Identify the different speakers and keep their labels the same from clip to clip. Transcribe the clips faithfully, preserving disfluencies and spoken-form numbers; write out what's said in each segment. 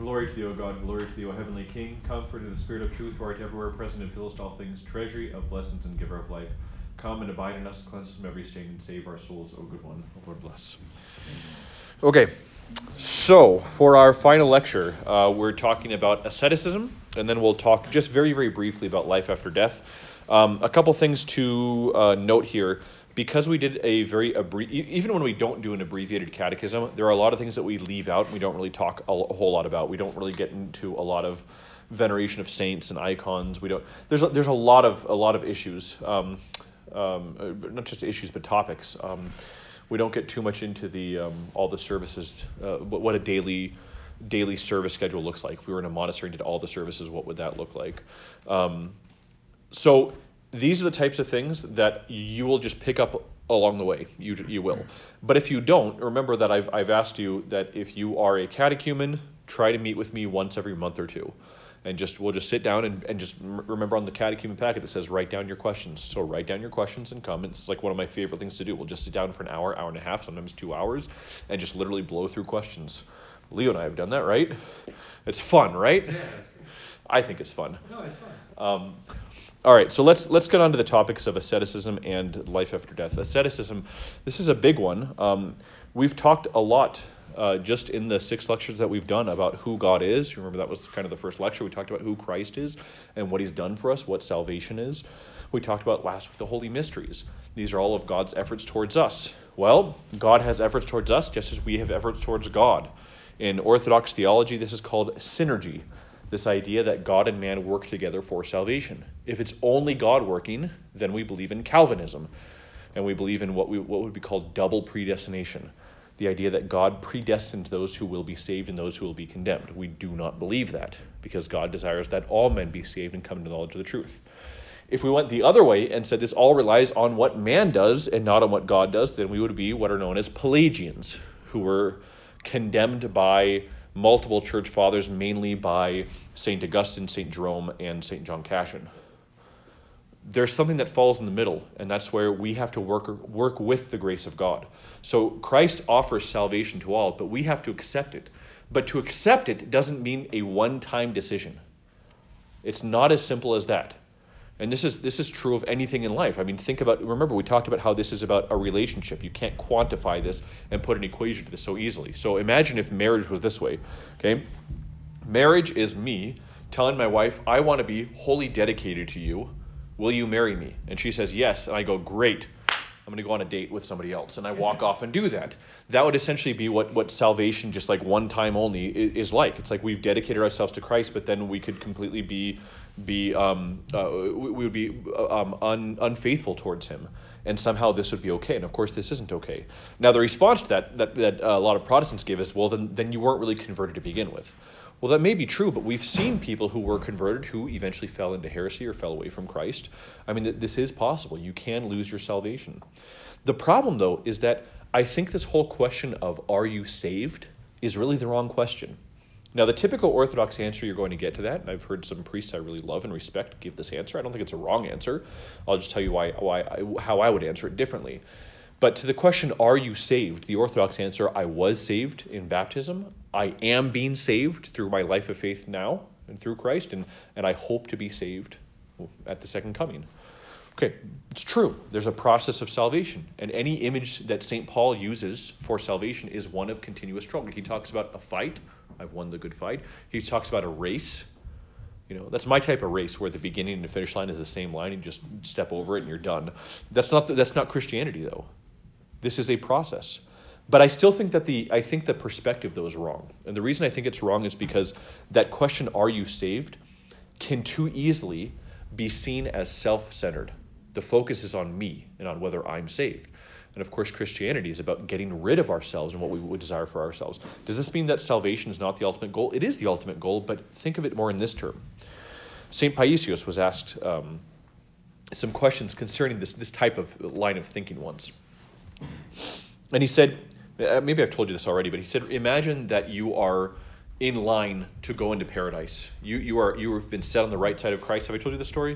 Speaker 1: Glory to thee, O God, glory to thee, O heavenly King, comfort in the spirit of truth, who art everywhere present and fillest all things, treasury of blessings and giver of life. Come and abide in us, cleanse us from every stain, and save our souls, O good one. O Lord bless. Okay, so for our final lecture, uh, we're talking about asceticism, and then we'll talk just very, very briefly about life after death. Um, a couple things to uh, note here. Because we did a very, abbre- even when we don't do an abbreviated catechism, there are a lot of things that we leave out and we don't really talk a, a whole lot about. We don't really get into a lot of veneration of saints and icons. We don't. There's a, there's a lot of a lot of issues, um, um, not just issues but topics. Um, we don't get too much into the um, all the services, uh, what a daily daily service schedule looks like. If we were in a monastery and did all the services, what would that look like? Um, so. These are the types of things that you will just pick up along the way. You you will. But if you don't, remember that I've I've asked you that if you are a catechumen, try to meet with me once every month or two. And just we'll just sit down and, and just remember on the catechumen packet it says write down your questions. So write down your questions and come. It's like one of my favorite things to do. We'll just sit down for an hour, hour and a half, sometimes two hours, and just literally blow through questions. Leo and I have done that, right? It's fun, right?
Speaker 2: Yeah,
Speaker 1: I think it's fun.
Speaker 2: No, it's fun.
Speaker 1: Um, All right, so let's let's get on to the topics of asceticism and life after death. Asceticism, this is a big one. Um, we've talked a lot uh, just in the six lectures that we've done about who God is. Remember, that was kind of the first lecture. We talked about who Christ is and what he's done for us, what salvation is. We talked about last week the holy mysteries. These are all of God's efforts towards us. Well, God has efforts towards us just as we have efforts towards God. In Orthodox theology, this is called synergy. This idea that God and man work together for salvation. If it's only God working, then we believe in Calvinism. And we believe in what we what would be called double predestination. The idea that God predestines those who will be saved and those who will be condemned. We do not believe that, because God desires that all men be saved and come to the knowledge of the truth. If we went the other way and said this all relies on what man does and not on what God does, then we would be what are known as Pelagians, who were condemned by multiple church fathers, mainly by Saint Augustine, Saint Jerome, and Saint John Cassian. There's something that falls in the middle, and that's where we have to work work with the grace of God. So Christ offers salvation to all, but we have to accept it. But to accept it doesn't mean a one-time decision. It's not as simple as that. And this is this is true of anything in life. I mean, think about, remember, we talked about how this is about a relationship. You can't quantify this and put an equation to this so easily. So imagine if marriage was this way, okay? Marriage is me telling my wife, I want to be wholly dedicated to you. Will you marry me? And she says yes. And I go, great. I'm going to go on a date with somebody else. And I walk off and do that. That would essentially be what, what salvation, just like one time only, is, is like. It's like we've dedicated ourselves to Christ, but then we could completely be be um uh, we would be um un, unfaithful towards him, and somehow this would be okay. And of course this isn't okay. Now the response to that that, that uh, a lot of Protestants give is, well, then then you weren't really converted to begin with. Well, that may be true, but we've seen people who were converted who eventually fell into heresy or fell away from Christ. I mean, this is possible. You can lose your salvation. The problem, though, is that I think this whole question of are you saved is really the wrong question. Now, the typical Orthodox answer you're going to get to that, and I've heard some priests I really love and respect give this answer. I don't think it's a wrong answer. I'll just tell you why, why, how I would answer it differently. But to the question, are you saved? The Orthodox answer, I was saved in baptism. I am being saved through my life of faith now and through Christ, and, and I hope to be saved at the second coming. Okay, it's true. There's a process of salvation, and any image that Saint Paul uses for salvation is one of continuous struggle. He talks about a fight. I've won the good fight. He talks about a race. You know, that's my type of race where the beginning and the finish line is the same line. You just step over it and you're done. That's not the, that's not Christianity, though. This is a process. But I still think that the I think the perspective, though, is wrong. And the reason I think it's wrong is because that question, are you saved, can too easily be seen as self-centered. The focus is on me and on whether I'm saved. And of course, Christianity is about getting rid of ourselves and what we would desire for ourselves. Does this mean that salvation is not the ultimate goal? It is the ultimate goal, but think of it more in this term. Saint Paisios was asked um, some questions concerning this, this type of line of thinking once. And he said, maybe I've told you this already, but he said, imagine that you are in line to go into paradise. You you are you have been set on the right side of Christ. Have I told you this story?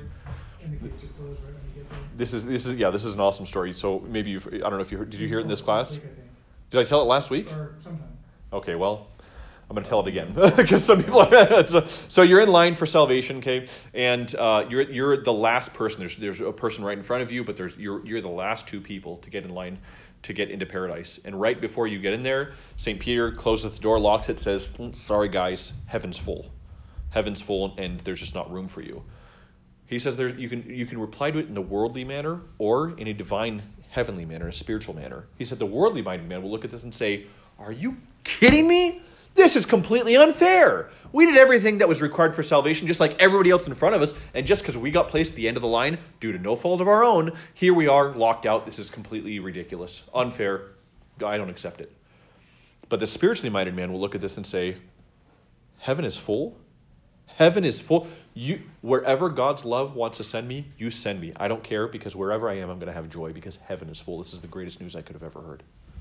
Speaker 1: This is this is yeah this is an awesome story. So maybe you've, I don't know if you heard, did you hear it in this class? Did I tell it last week?
Speaker 2: Or sometime.
Speaker 1: Okay, well, I'm going to tell it again because some people are, so, so you're in line for salvation, okay? And uh, you're you're the last person. There's there's a person right in front of you, but there's you're you're the last two people to get in line to get into paradise. And right before you get in there, Saint Peter closes the door, locks it, says, "Sorry guys, heaven's full. Heaven's full, and there's just not room for you." He says there you can you can reply to it in the worldly manner or in a divine heavenly manner, a spiritual manner. He said the worldly minded man will look at this and say, "Are you kidding me? This is completely unfair. We did everything that was required for salvation just like everybody else in front of us, and just because we got placed at the end of the line due to no fault of our own, here we are locked out. This is completely ridiculous, unfair. I don't accept it." But the spiritually minded man will look at this and say, "Heaven is full. Heaven is full. You, wherever God's love wants to send me, you send me. I don't care, because wherever I am, I'm going to have joy because heaven is full. This is the greatest news I could have ever heard."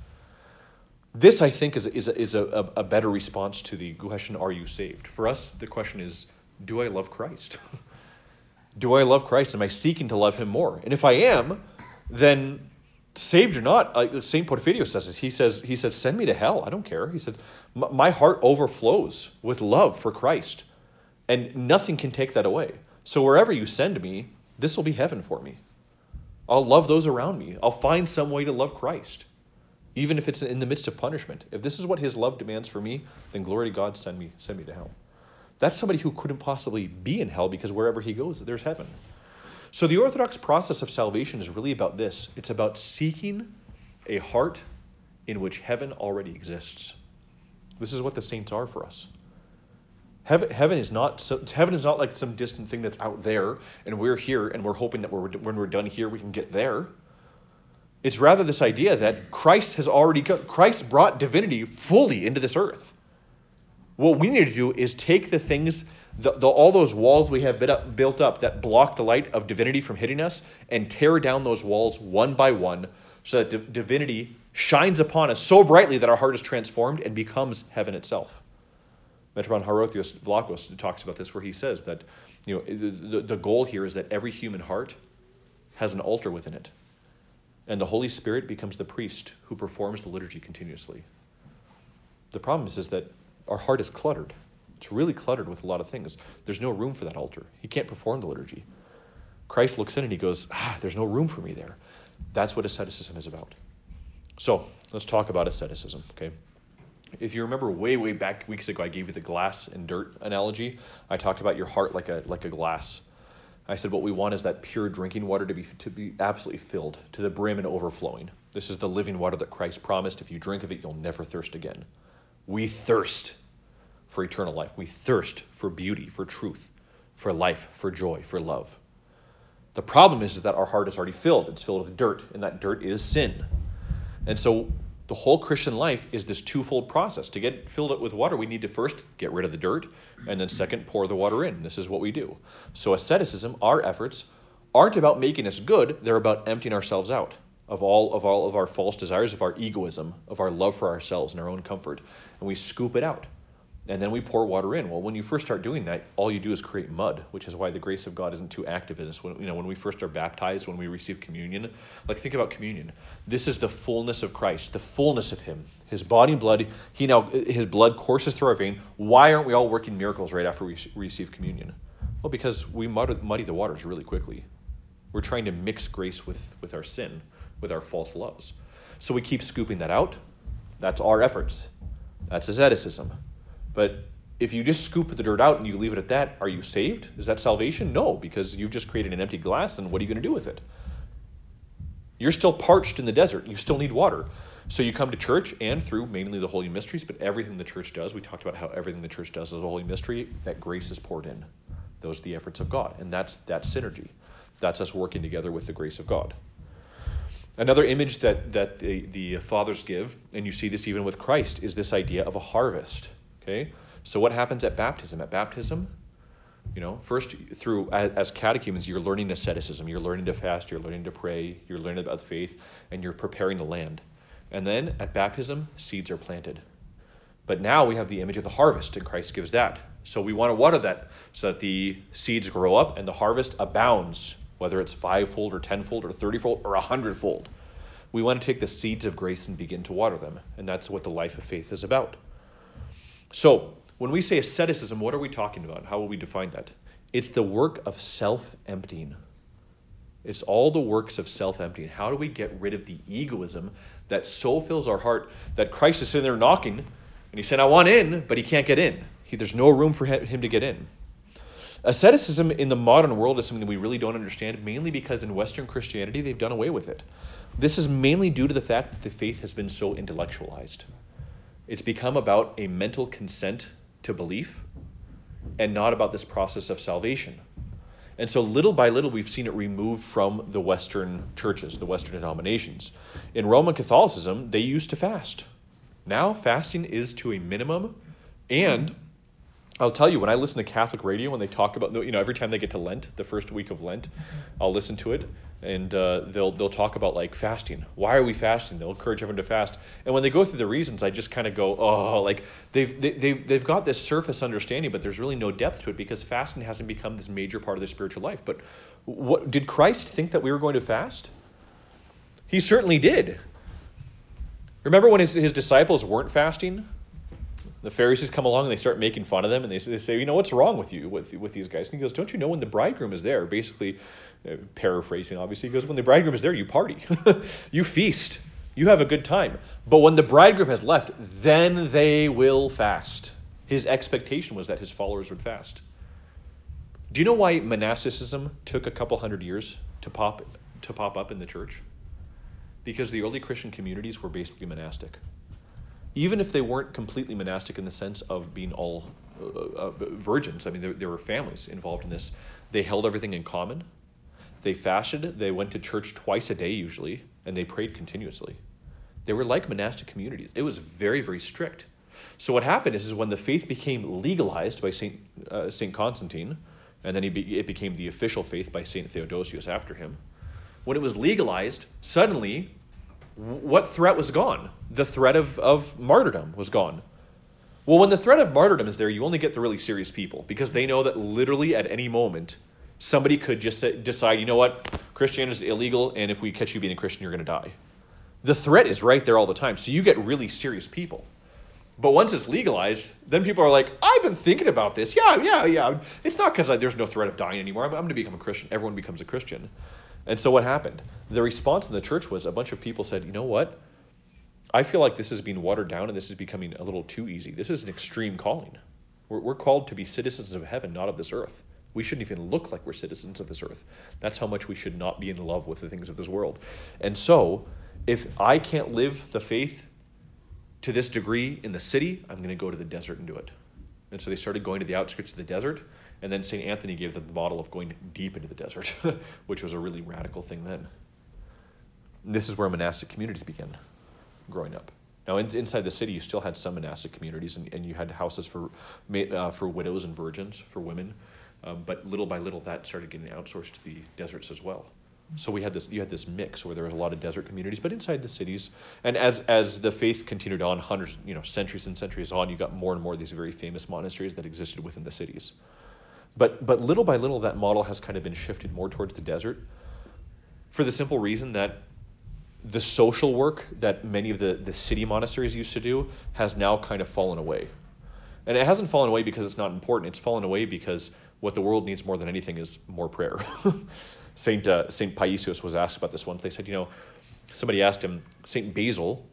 Speaker 1: This, I think, is, is, a, is a, a better response to the question, are you saved? For us, the question is, do I love Christ? Do I love Christ? Am I seeking to love him more? And if I am, then saved or not, like Saint Porphyrio says this, he says, he says, send me to hell. I don't care. He said, my heart overflows with love for Christ, and nothing can take that away. So wherever you send me, this will be heaven for me. I'll love those around me. I'll find some way to love Christ, even if it's in the midst of punishment. If this is what his love demands for me, then glory to God, send me, send me to hell. That's somebody who couldn't possibly be in hell, because wherever he goes, there's heaven. So the Orthodox process of salvation is really about this. It's about seeking a heart in which heaven already exists. This is what the saints are for us. Heaven, heaven is not so, heaven is not like some distant thing that's out there, and we're here, and we're hoping that we're, when we're done here, we can get there. It's rather this idea that Christ has already got, Christ brought divinity fully into this earth. What we need to do is take the things, the, the, all those walls we have built up, built up that block the light of divinity from hitting us, and tear down those walls one by one, so that div- divinity shines upon us so brightly that our heart is transformed and becomes heaven itself. Metron Harotheos Vlachos talks about this, where he says that, you know, the, the goal here is that every human heart has an altar within it, and the Holy Spirit becomes the priest who performs the liturgy continuously. The problem is, is that our heart is cluttered. It's really cluttered with a lot of things. There's no room for that altar. He can't perform the liturgy. Christ looks in and he goes, ah, there's no room for me there. That's what asceticism is about. So let's talk about asceticism, okay? If you remember way, way back weeks ago, I gave you the glass and dirt analogy. I talked about your heart like a like a glass. I said what we want is that pure drinking water to be to be absolutely filled to the brim and overflowing. This is the living water that Christ promised. If you drink of it, you'll never thirst again. We thirst for eternal life. We thirst for beauty, for truth, for life, for joy, for love. The problem is, is that our heart is already filled. It's filled with dirt, and that dirt is sin. And so the whole Christian life is this twofold process. To get filled up with water, we need to first get rid of the dirt, and then second, pour the water in. This is what we do. So asceticism, our efforts, aren't about making us good. They're about emptying ourselves out of all of all of our false desires, of our egoism, of our love for ourselves and our own comfort. And we scoop it out. And then we pour water in. Well, when you first start doing that, all you do is create mud, which is why the grace of God isn't too active in us. When, you know, when we first are baptized, when we receive communion, like think about communion. This is the fullness of Christ, the fullness of him. His body and blood, he now his blood courses through our vein. Why aren't we all working miracles right after we receive communion? Well, because we muddy, muddy the waters really quickly. We're trying to mix grace with, with our sin, with our false loves. So we keep scooping that out. That's our efforts. That's asceticism. But if you just scoop the dirt out and you leave it at that, are you saved? Is that salvation? No, because you've just created an empty glass, and what are you going to do with it? You're still parched in the desert. You still need water. So you come to church, and through mainly the Holy Mysteries, but everything the church does, we talked about how everything the church does is a Holy Mystery, that grace is poured in. Those are the efforts of God, and that's that's synergy. That's us working together with the grace of God. Another image that, that the, the fathers give, and you see this even with Christ, is this idea of a harvest. Okay, so what happens at baptism? At baptism, you know, first through as, as catechumens, you're learning asceticism, you're learning to fast, you're learning to pray, you're learning about the faith, and you're preparing the land. And then at baptism, seeds are planted. But now we have the image of the harvest, and Christ gives that. So we want to water that so that the seeds grow up and the harvest abounds, whether it's fivefold or tenfold or thirtyfold or a hundredfold. We want to take the seeds of grace and begin to water them, and that's what the life of faith is about. So when we say asceticism, what are we talking about? How will we define that? It's the work of self-emptying. It's all the works of self-emptying. How do we get rid of the egoism that so fills our heart that Christ is sitting there knocking, and he said, I want in, but he can't get in. He, there's no room for him to get in. Asceticism in the modern world is something we really don't understand, mainly because in Western Christianity, they've done away with it. This is mainly due to the fact that the faith has been so intellectualized. It's become about a mental consent to belief and not about this process of salvation. And so little by little, we've seen it removed from the Western churches, the Western denominations. In Roman Catholicism, they used to fast. Now, fasting is to a minimum. And I'll tell you, when I listen to Catholic radio, when they talk about, you know, every time they get to Lent, the first week of Lent, I'll listen to it. And uh, they'll they'll talk about like fasting. Why are we fasting? They'll encourage everyone to fast. And when they go through the reasons, I just kind of go, oh, like they've they, they've they've got this surface understanding, but there's really no depth to it because fasting hasn't become this major part of their spiritual life. But what did Christ think that we were going to fast? He certainly did. Remember when his his disciples weren't fasting? The Pharisees come along and they start making fun of them, and they, they say, you know, what's wrong with you, with with these guys? And he goes, don't you know when the bridegroom is there? Basically, uh, paraphrasing, obviously, he goes, when the bridegroom is there, you party. You feast. You have a good time. But when the bridegroom has left, then they will fast. His expectation was that his followers would fast. Do you know why monasticism took a couple hundred years to pop to pop up in the church? Because the early Christian communities were basically monastic. Even if they weren't completely monastic in the sense of being all uh, uh, virgins, I mean, there, there were families involved in this. They held everything in common. They fasted. They went to church twice a day usually, and they prayed continuously. They were like monastic communities. It was very, very strict. So what happened is, is when the faith became legalized by Saint uh, Saint Constantine, and then he be, it became the official faith by Saint Theodosius after him, when it was legalized, suddenly what threat was gone? The threat of, of martyrdom was gone. Well, when the threat of martyrdom is there, you only get the really serious people because they know that literally at any moment, somebody could just say, decide, you know what, Christianity is illegal, and if we catch you being a Christian, you're going to die. The threat is right there all the time, so you get really serious people. But once it's legalized, then people are like, I've been thinking about this. Yeah, yeah, yeah. It's not because there's no threat of dying anymore. I'm, I'm going to become a Christian. Everyone becomes a Christian. And so what happened? The response in the church was a bunch of people said, you know what? I feel like this is being watered down and this is becoming a little too easy. This is an extreme calling. We're, we're called to be citizens of heaven, not of this earth. We shouldn't even look like we're citizens of this earth. That's how much we should not be in love with the things of this world. And so if I can't live the faith to this degree in the city, I'm going to go to the desert and do it. And so they started going to the outskirts of the desert. And then Saint Anthony gave them the model of going deep into the desert, which was a really radical thing then. And this is where monastic communities began growing up. Now, in, inside the city, you still had some monastic communities, and, and you had houses for uh, for widows and virgins, for women. Um, but little by little, that started getting outsourced to the deserts as well. So we had this, you had this mix where there was a lot of desert communities, but inside the cities. And as as the faith continued on, hundreds, you know, centuries and centuries on, you got more and more of these very famous monasteries that existed within the cities. But but little by little, that model has kind of been shifted more towards the desert for the simple reason that the social work that many of the, the city monasteries used to do has now kind of fallen away. And it hasn't fallen away because it's not important. It's fallen away because what the world needs more than anything is more prayer. Saint uh, Saint Paisios was asked about this once. They said, you know, somebody asked him, Saint Basil,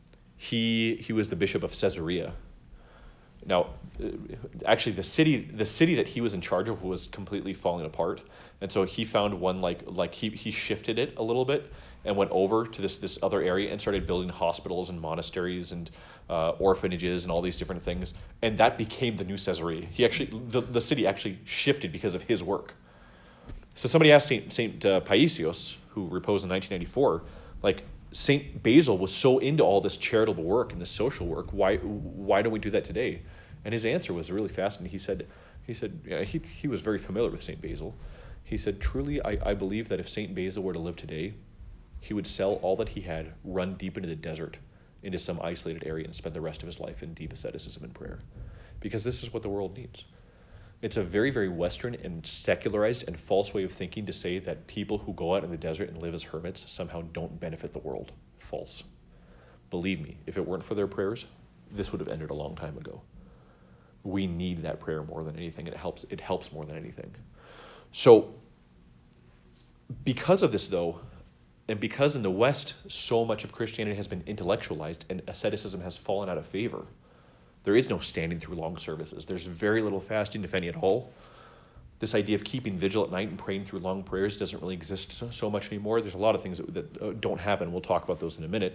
Speaker 1: he he was the bishop of Caesarea. Now, actually, the city the city that he was in charge of was completely falling apart, and so he found one like like he he shifted it a little bit and went over to this this other area and started building hospitals and monasteries and uh, orphanages and all these different things, and that became the new Caesarea. He actually the, the city actually shifted because of his work. So somebody asked Saint Saint uh, Paisios, who reposed in nineteen ninety-four, like, Saint Basil was so into all this charitable work and this social work. Why why don't we do that today? And his answer was really fascinating. He said he said yeah, he he was very familiar with Saint Basil. He said, truly, I, I believe that if Saint Basil were to live today, he would sell all that he had, run deep into the desert, into some isolated area, and spend the rest of his life in deep asceticism and prayer, because this is what the world needs. It's a very, very Western and secularized and false way of thinking to say that people who go out in the desert and live as hermits somehow don't benefit the world. False. Believe me, if it weren't for their prayers, this would have ended a long time ago. We need that prayer more than anything. It helps, it helps more than anything. So because of this, though, and because in the West so much of Christianity has been intellectualized and asceticism has fallen out of favor, there is no standing through long services. There's very little fasting, if any at all. This idea of keeping vigil at night and praying through long prayers doesn't really exist so, so much anymore. There's a lot of things that, that uh, don't happen. We'll talk about those in a minute.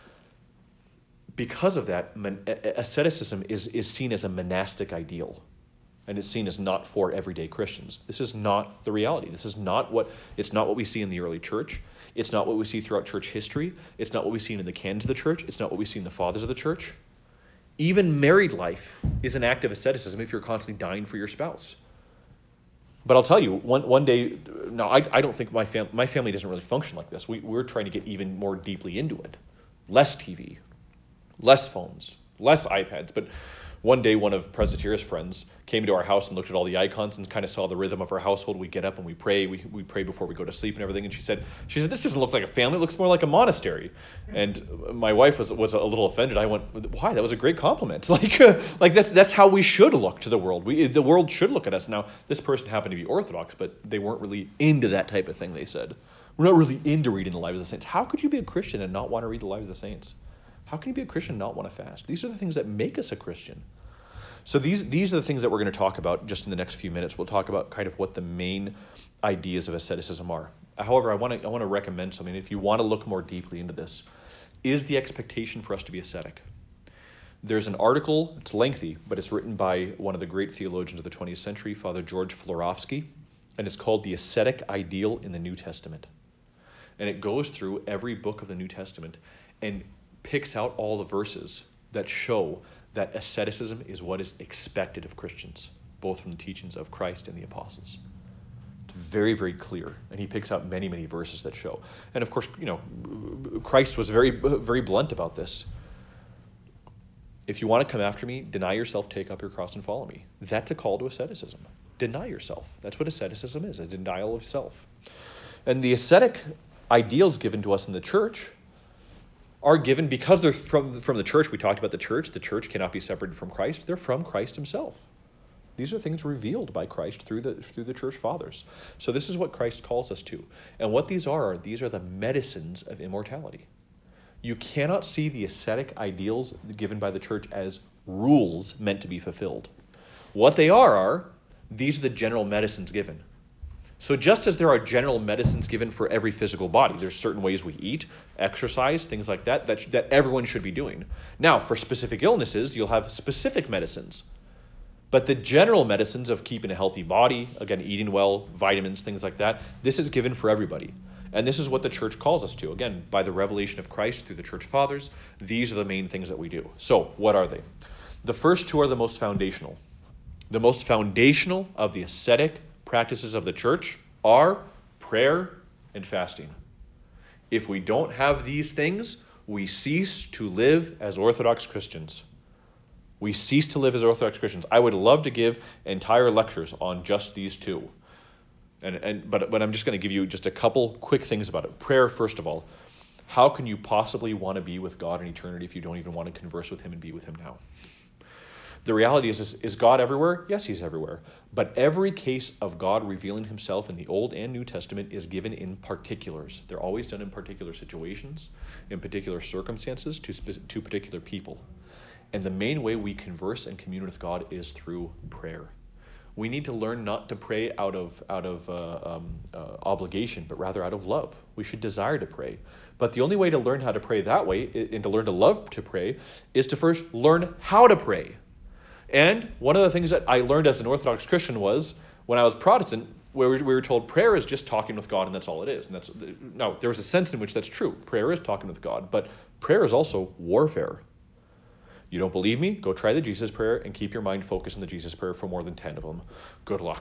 Speaker 1: Because of that, mon- asceticism is, is seen as a monastic ideal, and it's seen as not for everyday Christians. This is not the reality. This is not what it's not what we see in the early church. It's not what we see throughout church history. It's not what we see in the canons of the church. It's not what we see in the fathers of the church. Even married life is an act of asceticism if you're constantly dying for your spouse. But I'll tell you, one one day, now I, I don't think my, fam- my family doesn't really function like this. We, we're trying to get even more deeply into it. Less T V, less phones, less iPads. But one day, one of Presbyteria's friends came to our house and looked at all the icons and kind of saw the rhythm of our household. We get up and we pray. We we pray before we go to sleep and everything. And she said, she said, this doesn't look like a family. It looks more like a monastery. And my wife was was a little offended. I went, why? That was a great compliment. Like uh, like that's that's how we should look to the world. We the world should look at us. Now, this person happened to be Orthodox, but they weren't really into that type of thing. They said, we're not really into reading the lives of the saints. How could you be a Christian and not want to read the lives of the saints? How can you be a Christian and not want to fast? These are the things that make us a Christian. So these these are the things that we're going to talk about just in the next few minutes. We'll talk about kind of what the main ideas of asceticism are. However, I want to I want to recommend something. If you want to look more deeply into this, is the expectation for us to be ascetic. There's an article, it's lengthy, but it's written by one of the great theologians of the twentieth century, Father George Florovsky, and it's called The Ascetic Ideal in the New Testament. And it goes through every book of the New Testament and picks out all the verses that show that asceticism is what is expected of Christians, both from the teachings of Christ and the apostles. It's very, very clear, and he picks out many, many verses that show. And of course, you know, Christ was very, very blunt about this. If you want to come after me, deny yourself, take up your cross, and follow me. That's a call to asceticism. Deny yourself. That's what asceticism is, a denial of self. And the ascetic ideals given to us in the church are given because they're from, from the church. We talked about the church. The church cannot be separated from Christ. They're from Christ himself. These are things revealed by Christ through the through the church fathers. So this is what Christ calls us to. And what these are, are these are the medicines of immortality. You cannot see the ascetic ideals given by the church as rules meant to be fulfilled. What they are are, these are the general medicines given. So just as there are general medicines given for every physical body, there's certain ways we eat, exercise, things like that, that, that everyone should be doing. Now, for specific illnesses, you'll have specific medicines. But the general medicines of keeping a healthy body, again, eating well, vitamins, things like that, this is given for everybody. And this is what the church calls us to. Again, by the revelation of Christ through the church fathers, these are the main things that we do. So, what are they? The first two are the most foundational. The most foundational of the ascetic practices of the church are prayer and fasting. If we don't have these things, we cease to live as Orthodox Christians. We cease to live as Orthodox Christians. I would love to give entire lectures on just these two. And, and but, but I'm just going to give you just a couple quick things about it. Prayer, first of all. How can you possibly want to be with God in eternity if you don't even want to converse with him and be with him now? The reality is, is, is God everywhere? Yes, he's everywhere. But every case of God revealing himself in the Old and New Testament is given in particulars. They're always done in particular situations, in particular circumstances, to, spe- to particular people. And the main way we converse and commune with God is through prayer. We need to learn not to pray out of out of uh, um, uh, obligation, but rather out of love. We should desire to pray. But the only way to learn how to pray that way, and to learn to love to pray, is to first learn how to pray. And one of the things that I learned as an Orthodox Christian was, when I was Protestant, where we were told prayer is just talking with God, and that's all it is. And that's now, there was a sense in which that's true. Prayer is talking with God, but prayer is also warfare. You don't believe me? Go try the Jesus prayer and keep your mind focused on the Jesus prayer for more than ten of them. Good luck.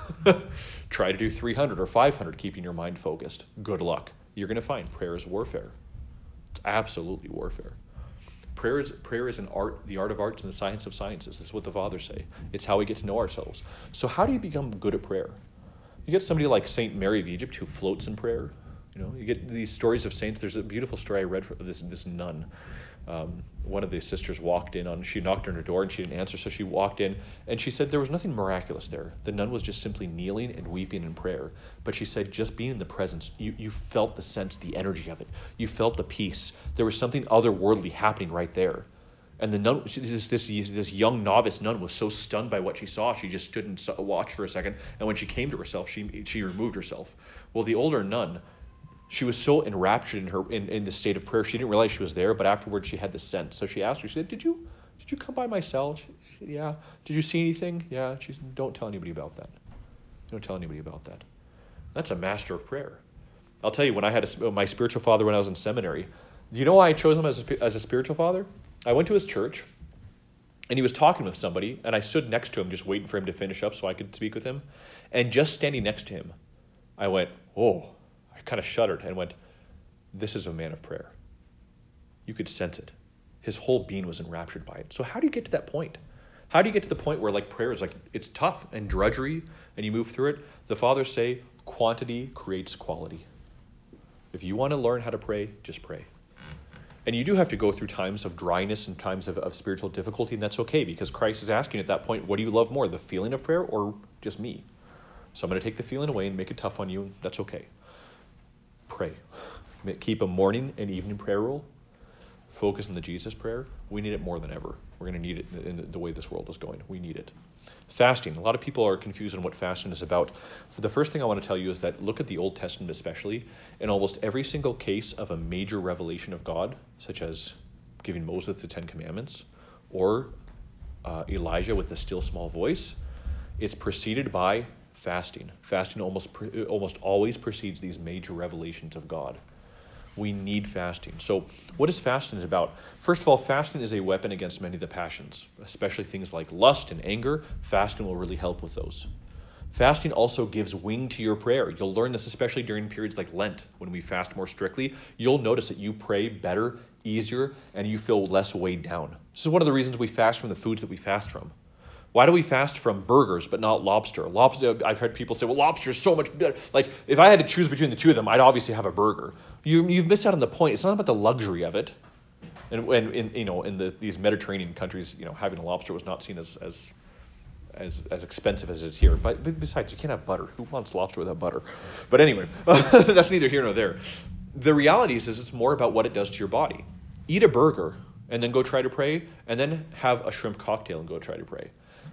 Speaker 1: Try to do three hundred or five hundred keeping your mind focused. Good luck. You're going to find prayer is warfare. It's absolutely warfare. Prayer is, prayer is an art, the art of arts and the science of sciences. This is what the fathers say. It's how we get to know ourselves. So how do you become good at prayer? You get somebody like Saint Mary of Egypt who floats in prayer. You know, you get these stories of saints. There's a beautiful story I read of this this nun. Um, one of the sisters walked in on, she knocked on her door and she didn't answer, so she walked in and she said there was nothing miraculous there. The nun was just simply kneeling and weeping in prayer. But she said just being in the presence, you, you felt the sense, the energy of it. You felt the peace. There was something otherworldly happening right there. And the nun, she, this, this this young novice nun was so stunned by what she saw, she just stood and watched for a second. And when she came to herself, she she removed herself. Well, the older nun, she was so enraptured in her in, in the state of prayer, she didn't realize she was there. But afterwards, she had the sense. So she asked her, she said, "Did you did you come by my cell?" She, she said, "Yeah." "Did you see anything?" "Yeah." She said, "Don't tell anybody about that. Don't tell anybody about that." That's a master of prayer. I'll tell you, when I had a, my spiritual father when I was in seminary, do you know why I chose him as a, as a spiritual father? I went to his church, and he was talking with somebody, and I stood next to him just waiting for him to finish up so I could speak with him. And just standing next to him, I went, "Whoa." I kind of shuddered and went, "This is a man of prayer." You could sense it. His whole being was enraptured by it. So how do you get to that point? How do you get to the point where like prayer is like, it's tough and drudgery and you move through it? The fathers say quantity creates quality. If you want to learn how to pray, just pray. And you do have to go through times of dryness and times of, of spiritual difficulty, and that's okay, because Christ is asking at that point, what do you love more, the feeling of prayer or just me? So I'm going to take the feeling away and make it tough on you, and that's okay. Pray. Keep a morning and evening prayer rule. Focus on the Jesus prayer. We need it more than ever. We're going to need it in the way this world is going. We need it. Fasting. A lot of people are confused on what fasting is about. The first thing I want to tell you is that look at the Old Testament especially. In almost every single case of a major revelation of God, such as giving Moses the Ten Commandments, or uh, Elijah with the still small voice, it's preceded by fasting. Fasting almost pre- almost always precedes these major revelations of God. We need fasting. So what is fasting about? First of all, fasting is a weapon against many of the passions, especially things like lust and anger. Fasting will really help with those. Fasting also gives wing to your prayer. You'll learn this especially during periods like Lent, when we fast more strictly. You'll notice that you pray better, easier, and you feel less weighed down. This is one of the reasons we fast from the foods that we fast from. Why do we fast from burgers but not lobster? Lobster, I've heard people say, well, lobster is so much better. Like, if I had to choose between the two of them, I'd obviously have a burger. You, you've missed out on the point. It's not about the luxury of it. And when in you know in the, these Mediterranean countries, you know, having a lobster was not seen as as as, as expensive as it is here. But, but besides, you can't have butter. Who wants lobster without butter? But anyway, that's neither here nor there. The reality is, is it's more about what it does to your body. Eat a burger and then go try to pray, and then have a shrimp cocktail and go try to pray.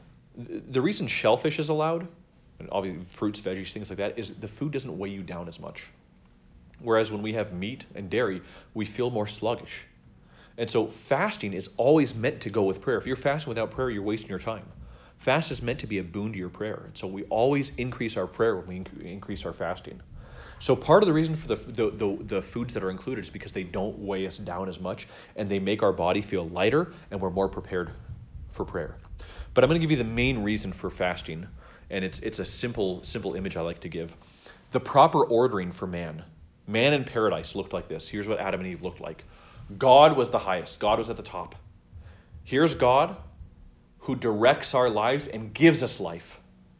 Speaker 1: The reason shellfish is allowed, and obviously fruits, veggies, things like that, is the food doesn't weigh you down as much. Whereas when we have meat and dairy, we feel more sluggish. And so fasting is always meant to go with prayer. If you're fasting without prayer, you're wasting your time. Fast is meant to be a boon to your prayer. And so we always increase our prayer when we inc- increase our fasting. So part of the reason for the, the, the, the foods that are included is because they don't weigh us down as much, and they make our body feel lighter, and we're more prepared for prayer. But I'm going to give you the main reason for fasting, and it's it's a simple simple image I like to give. The proper ordering for man. Man in paradise looked like this. Here's what Adam and Eve looked like. God was the highest. God was at the top. Here's God who directs our lives and gives us life.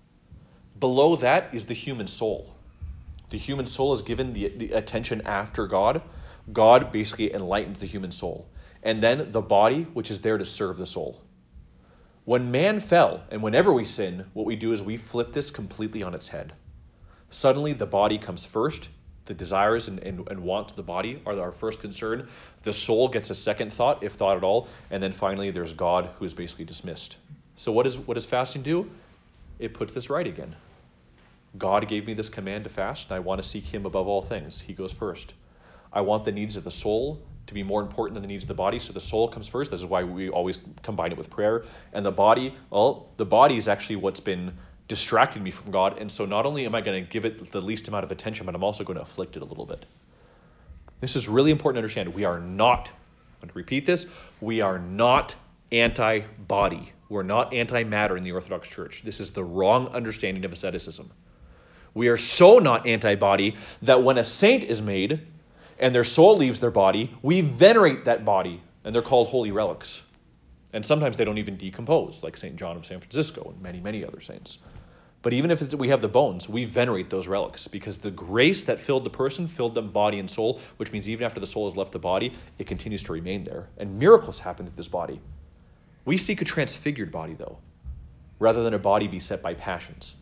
Speaker 1: Below that is the human soul. The human soul is given the, the attention after God. God basically enlightens the human soul. And then the body, which is there to serve the soul. When man fell, and whenever we sin, what we do is we flip this completely on its head. Suddenly the body comes first. The desires and, and, and wants of the body are our first concern. The soul gets a second thought, if thought at all. And then finally there's God, who is basically dismissed. So what, is, what does fasting do? It puts this right again. God gave me this command to fast, and I want to seek him above all things. He goes first. I want the needs of the soul to be more important than the needs of the body, so the soul comes first. This is why we always combine it with prayer. And the body, well, the body is actually what's been distracting me from God, and so not only am I going to give it the least amount of attention, but I'm also going to afflict it a little bit. This is really important to understand. We are not, I'm going to repeat this, we are not anti-body. We're not anti-matter in the Orthodox Church. This is the wrong understanding of asceticism. We are so not anti-body that when a saint is made and their soul leaves their body, we venerate that body, and they're called holy relics. And sometimes they don't even decompose, like Saint John of San Francisco and many, many other saints. But even if it's, we have the bones, we venerate those relics because the grace that filled the person filled them body and soul, which means even after the soul has left the body, it continues to remain there. And miracles happen to this body. We seek a transfigured body, though, rather than a body beset by passions.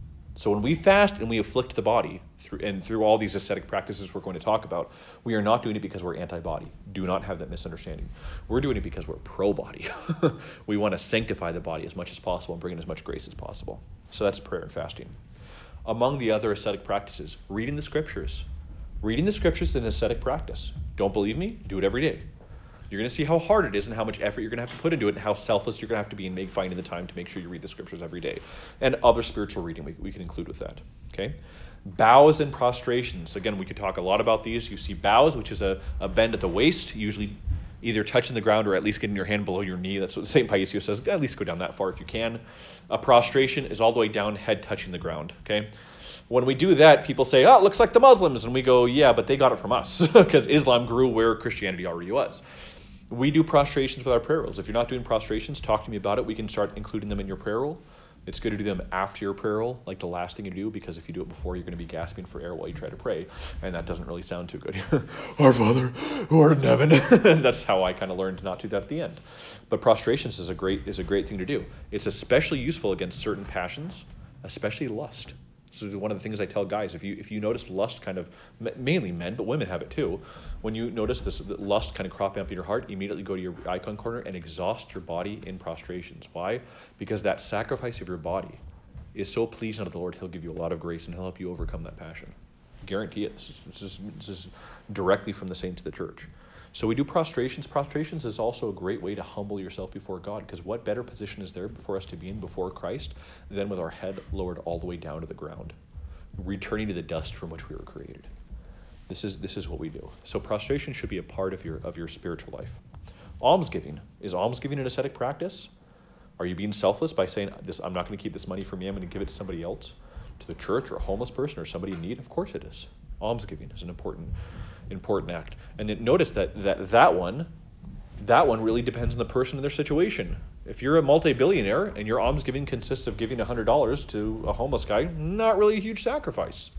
Speaker 1: So when we fast and we afflict the body, through, and through all these ascetic practices we're going to talk about, we are not doing it because we're anti-body. Do not have that misunderstanding. We're doing it because we're pro-body. We want to sanctify the body as much as possible and bring in as much grace as possible. So that's prayer and fasting. Among the other ascetic practices, reading the scriptures. Reading the scriptures is an ascetic practice. Don't believe me? Do it every day. You're going to see how hard it is and how much effort you're going to have to put into it and how selfless you're going to have to be in make, finding the time to make sure you read the scriptures every day. And other spiritual reading we, we can include with that. Okay? Bows and prostrations. Again, we could talk a lot about these. You see bows, which is a, a bend at the waist, usually either touching the ground or at least getting your hand below your knee. That's what Saint Paisios says. At least go down that far if you can. A prostration is all the way down, head touching the ground. Okay? When we do that, people say, oh, it looks like the Muslims. And we go, yeah, but they got it from us because Islam grew where Christianity already was. We do prostrations with our prayer rules. If you're not doing prostrations, talk to me about it. We can start including them in your prayer rule. It's good to do them after your prayer rule, like the last thing you do, because if you do it before, you're going to be gasping for air while you try to pray, and that doesn't really sound too good. Our Father, who art in heaven. That's how I kind of learned to not do that at the end. But prostrations is a great is a great thing to do. It's especially useful against certain passions, especially lust. So one of the things I tell guys, if you if you notice lust kind of, mainly men, but women have it too, when you notice this lust kind of cropping up in your heart, immediately go to your icon corner and exhaust your body in prostrations. Why? Because that sacrifice of your body is so pleasing unto the Lord, he'll give you a lot of grace and he'll help you overcome that passion. Guarantee it. This is, this is, this is directly from the saints of the church. So we do prostrations. Prostrations is also a great way to humble yourself before God, because what better position is there for us to be in before Christ than with our head lowered all the way down to the ground, returning to the dust from which we were created. This is this is what we do. So prostration should be a part of your of your spiritual life. Almsgiving. Is almsgiving an ascetic practice? Are you being selfless by saying, "This, I'm not going to keep this money for me, I'm going to give it to somebody else, to the church or a homeless person or somebody in need"? Of course it is. Almsgiving is an important important act. And then notice that that that one, that one really depends on the person and their situation. If you're a multi-billionaire and your almsgiving consists of giving one hundred dollars to a homeless guy, not really a huge sacrifice.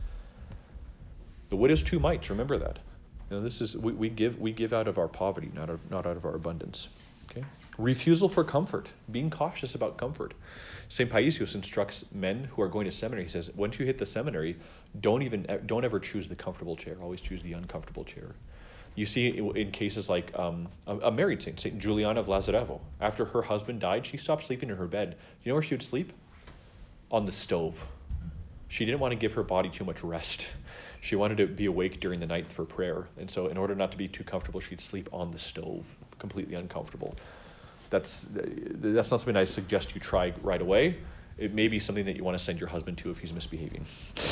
Speaker 1: The widow's two mites, remember that. You know, this is we, we give we give out of our poverty, not out of, not out of our abundance. Okay? Refusal for comfort, being cautious about comfort. Saint Paisios instructs men who are going to seminary. He says, once you hit the seminary, don't even don't ever choose the comfortable chair. Always choose the uncomfortable chair. You see in cases like um, a, a married saint, Saint Juliana of Lazarevo. After her husband died, she stopped sleeping in her bed. You know where she would sleep? On the stove. She didn't want to give her body too much rest. She wanted to be awake during the night for prayer. And so in order not to be too comfortable, she'd sleep on the stove, completely uncomfortable. That's that's not something I suggest you try right away. It may be something that you want to send your husband to if he's misbehaving.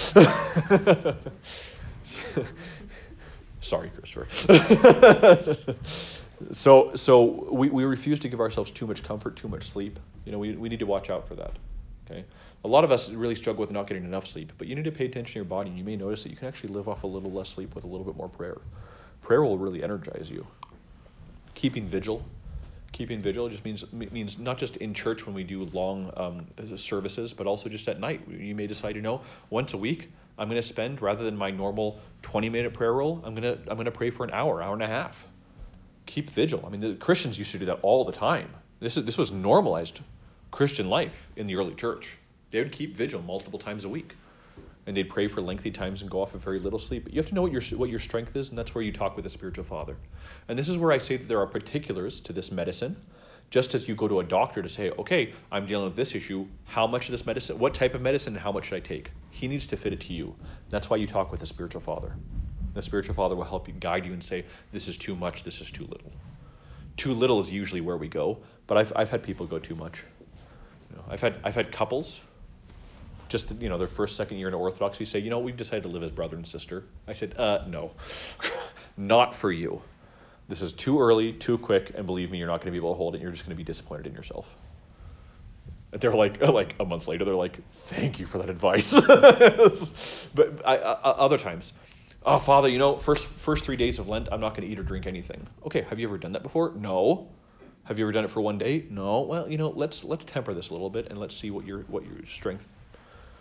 Speaker 1: Sorry, Christopher. so so we, we refuse to give ourselves too much comfort, too much sleep. You know, we we need to watch out for that. Okay. A lot of us really struggle with not getting enough sleep, but you need to pay attention to your body, and you may notice that you can actually live off a little less sleep with a little bit more prayer. Prayer will really energize you. Keeping vigil. Keeping vigil just means means not just in church when we do long um, services, but also just at night. You may decide, you know, once a week I'm going to spend, rather than my normal twenty-minute prayer roll, I'm going to I'm going to pray for an hour, hour and a half. Keep vigil. I mean, the Christians used to do that all the time. This is this was normalized Christian life in the early church. They would keep vigil multiple times a week, and they'd pray for lengthy times and go off of very little sleep. But you have to know what your what your strength is, and that's where you talk with a spiritual father. And this is where I say that there are particulars to this medicine. Just as you go to a doctor to say, okay, I'm dealing with this issue, how much of this medicine, what type of medicine, and how much should I take? He needs to fit it to you. That's why you talk with a spiritual father. The spiritual father will help you, guide you, and say, this is too much, this is too little. Too little is usually where we go, but I've I've had people go too much. You know, I've had I've had couples, just, you know, their first, second year in Orthodoxy say, you know, we've decided to live as brother and sister. I said, uh, no, not for you. This is too early, too quick, and believe me, you're not going to be able to hold it. You're just going to be disappointed in yourself. And they're like, like a month later, they're like, thank you for that advice. But I, I, other times, oh, Father, you know, first first three days of Lent, I'm not going to eat or drink anything. Okay, have you ever done that before? No. Have you ever done it for one day? No. Well, you know, let's let's temper this a little bit and let's see what your what your strength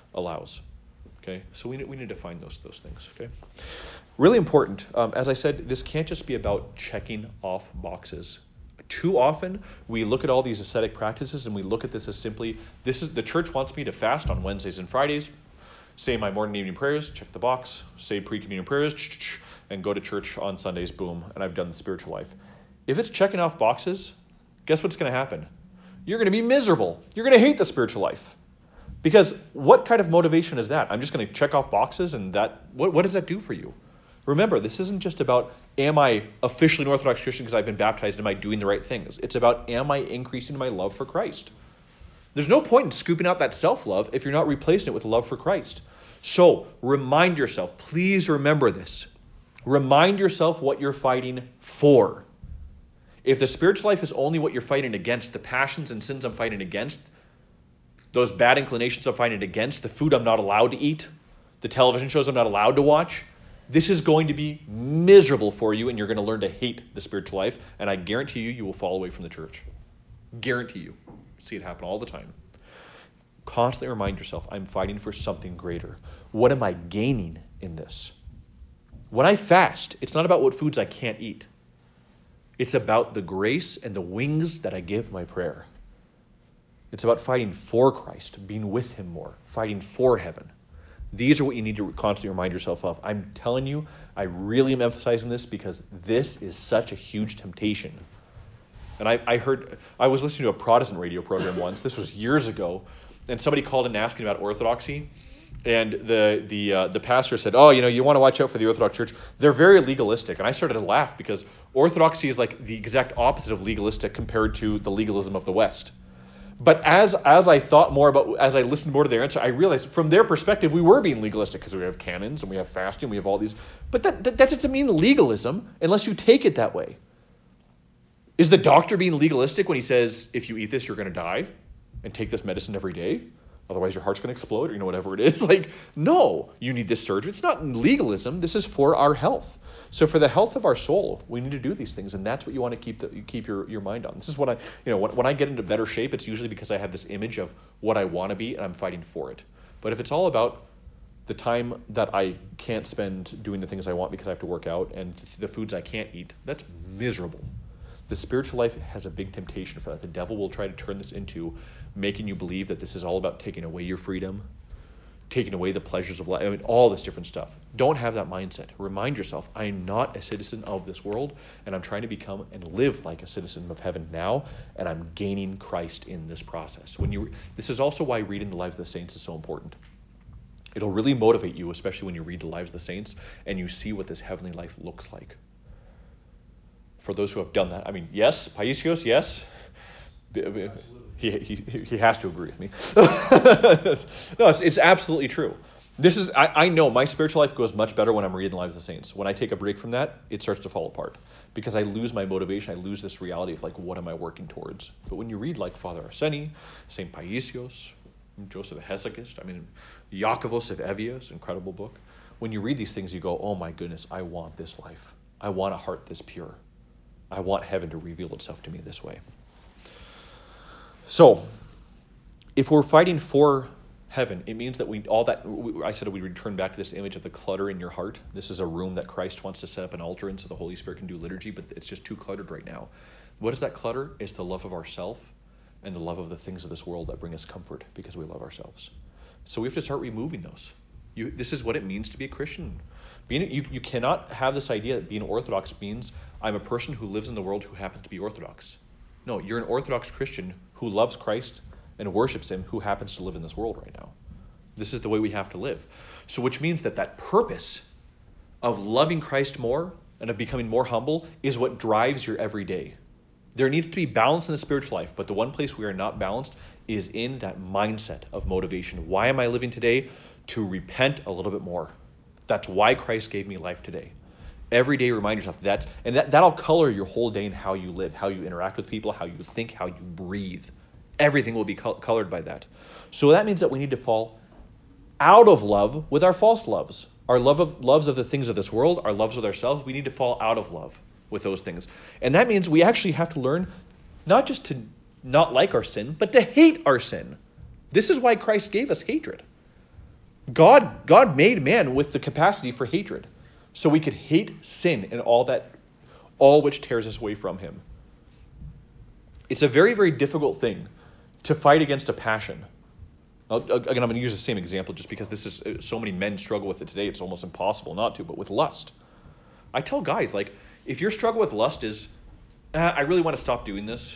Speaker 1: allows. Okay, so we need, we need to find those those things. Okay, really important. Um, as I said, this can't just be about checking off boxes. Too often we look at all these ascetic practices and we look at this as simply, this is the church wants me to fast on Wednesdays and Fridays, say my morning and evening prayers, check the box, say pre-communion prayers, and go to church on Sundays, boom, and I've done the spiritual life. If it's checking off boxes, guess what's going to happen? You're going to be miserable. You're going to hate the spiritual life. Because what kind of motivation is that? I'm just going to check off boxes and that, what, what does that do for you? Remember, this isn't just about, am I officially an Orthodox Christian because I've been baptized? Am I doing the right things? It's about, am I increasing my love for Christ? There's no point in scooping out that self-love if you're not replacing it with love for Christ. So remind yourself, please remember this. Remind yourself what you're fighting for. If the spiritual life is only what you're fighting against, the passions and sins I'm fighting against, those bad inclinations I'm fighting against, the food I'm not allowed to eat, the television shows I'm not allowed to watch, this is going to be miserable for you, and you're going to learn to hate the spiritual life, and I guarantee you, you will fall away from the church. Guarantee you. See it happen all the time. Constantly remind yourself, I'm fighting for something greater. What am I gaining in this? When I fast, it's not about what foods I can't eat. It's about the grace and the wings that I give my prayer. It's about fighting for Christ, being with him more, fighting for heaven. These are what you need to constantly remind yourself of. I'm telling you, I really am emphasizing this because this is such a huge temptation. And I, I heard, I was listening to a Protestant radio program once, this was years ago, and somebody called in asking about orthodoxy. And the the uh, the pastor said, oh, you know, you want to watch out for the Orthodox Church. They're very legalistic. And I started to laugh because orthodoxy is like the exact opposite of legalistic compared to the legalism of the West. But as as I thought more about, as I listened more to their answer, I realized from their perspective, we were being legalistic because we have canons and we have fasting, we have all these. But that, that, that doesn't mean legalism unless you take it that way. Is the doctor being legalistic when he says, if you eat this, you're going to die and take this medicine every day? Otherwise, your heart's going to explode or, you know, whatever it is. Like, no, you need this surgery. It's not legalism. This is for our health. So for the health of our soul, we need to do these things, and that's what you want to keep the, keep your, your mind on. This is what I, you know, when, when I get into better shape, it's usually because I have this image of what I want to be, and I'm fighting for it. But if it's all about the time that I can't spend doing the things I want because I have to work out and the foods I can't eat, that's miserable. The spiritual life has a big temptation for that. The devil will try to turn this into making you believe that this is all about taking away your freedom, taking away the pleasures of life, I mean, all this different stuff. Don't have that mindset. Remind yourself, I'm not a citizen of this world, and I'm trying to become and live like a citizen of heaven now, and I'm gaining Christ in this process. When you, this is also why reading the lives of the saints is so important. It'll really motivate you, especially when you read the lives of the saints and you see what this heavenly life looks like. For those who have done that, I mean, yes, Paisios, yes. He, he he has to agree with me. No, it's it's absolutely true. This is I, I know my spiritual life goes much better when I'm reading the lives of the saints. When I take a break from that, it starts to fall apart because I lose my motivation. I lose this reality of like, what am I working towards? But when you read like Father Arseni, Saint Paisios, Joseph of Hesychast, I mean, Iakovos of Evias, incredible book. When you read these things, you go, oh my goodness, I want this life. I want a heart this pure. I want heaven to reveal itself to me this way. So, if we're fighting for heaven, it means that we all that I said we return back to this image of the clutter in your heart. This is a room that Christ wants to set up an altar in so the Holy Spirit can do liturgy, but it's just too cluttered right now. What is that clutter? It's the love of ourself and the love of the things of this world that bring us comfort because we love ourselves. So we have to start removing those. You, this is what it means to be a Christian. Being, you, you cannot have this idea that being Orthodox means I'm a person who lives in the world who happens to be Orthodox. No, you're an Orthodox Christian who loves Christ and worships him who happens to live in this world right now. This is the way we have to live. So which means that that purpose of loving Christ more and of becoming more humble is what drives your everyday. There needs to be balance in the spiritual life, but the one place we are not balanced is in that mindset of motivation. Why am I living today? To repent a little bit more. That's why Christ gave me life today. Every day remind yourself that, and that, that'll color your whole day and how you live, how you interact with people, how you think, how you breathe. Everything will be col- colored by that. So that means that we need to fall out of love with our false loves. Our love of loves of the things of this world, our loves with ourselves, we need to fall out of love with those things. And that means we actually have to learn not just to not like our sin, but to hate our sin. This is why Christ gave us hatred. God, God made man with the capacity for hatred. So we could hate sin and all that, all which tears us away from him. It's a very, very difficult thing to fight against a passion. Again, I'm going to use the same example just because this is so many men struggle with it today. It's almost impossible not to, but with lust. I tell guys, like, if your struggle with lust is, ah, I really want to stop doing this,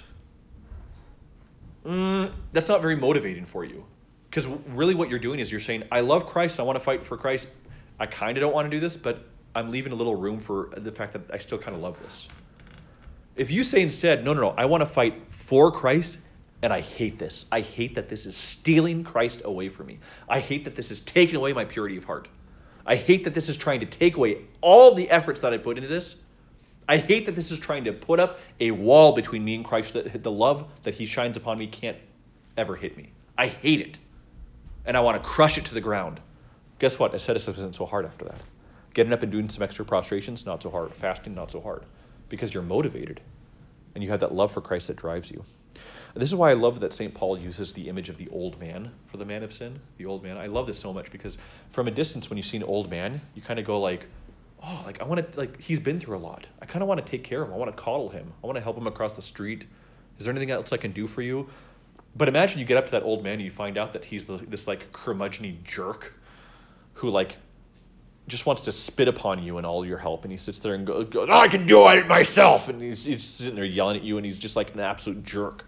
Speaker 1: mm, that's not very motivating for you. Because really what you're doing is you're saying, I love Christ, and I want to fight for Christ. I kind of don't want to do this, but I'm leaving a little room for the fact that I still kind of love this. If you say instead, no, no, no, I want to fight for Christ, and I hate this. I hate that this is stealing Christ away from me. I hate that this is taking away my purity of heart. I hate that this is trying to take away all the efforts that I put into this. I hate that this is trying to put up a wall between me and Christ, that the love that he shines upon me can't ever hit me. I hate it. And I want to crush it to the ground. Guess what? Asceticism isn't so hard after that. Getting up and doing some extra prostrations, not so hard. Fasting, not so hard. Because you're motivated. And you have that love for Christ that drives you. And this is why I love that Saint Paul uses the image of the old man for the man of sin. The old man. I love this so much because from a distance, when you see an old man, you kind of go like, oh, like I want to, like he's been through a lot. I kind of want to take care of him. I want to coddle him. I want to help him across the street. Is there anything else I can do for you? But imagine you get up to that old man and you find out that he's the, this like curmudgeon-y jerk who like just wants to spit upon you and all your help. And he sits there and goes, goes oh, I can do it myself. And he's, he's sitting there yelling at you and he's just like an absolute jerk.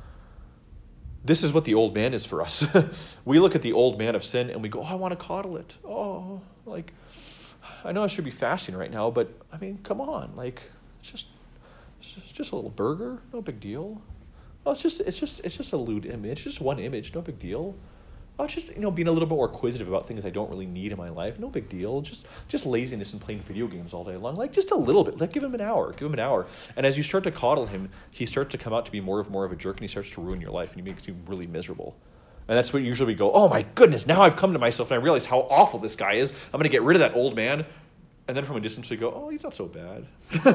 Speaker 1: This is what the old man is for us. We look at the old man of sin and we go, oh, I want to coddle it. Oh, like, I know I should be fasting right now, but I mean, come on. Like, it's just, it's just a little burger. No big deal. Oh, it's just, it's just, it's just a lewd image. Just one image. No big deal. Oh, it's just, you know, being a little bit more inquisitive about things I don't really need in my life. No big deal. Just, just laziness and playing video games all day long. Like, just a little bit. Like, give him an hour. Give him an hour. And as you start to coddle him, he starts to come out to be more of more of a jerk, and he starts to ruin your life, and he makes you really miserable. And that's what usually we go, oh my goodness, now I've come to myself, and I realize how awful this guy is. I'm going to get rid of that old man. And then from a distance we go, oh, he's not so bad.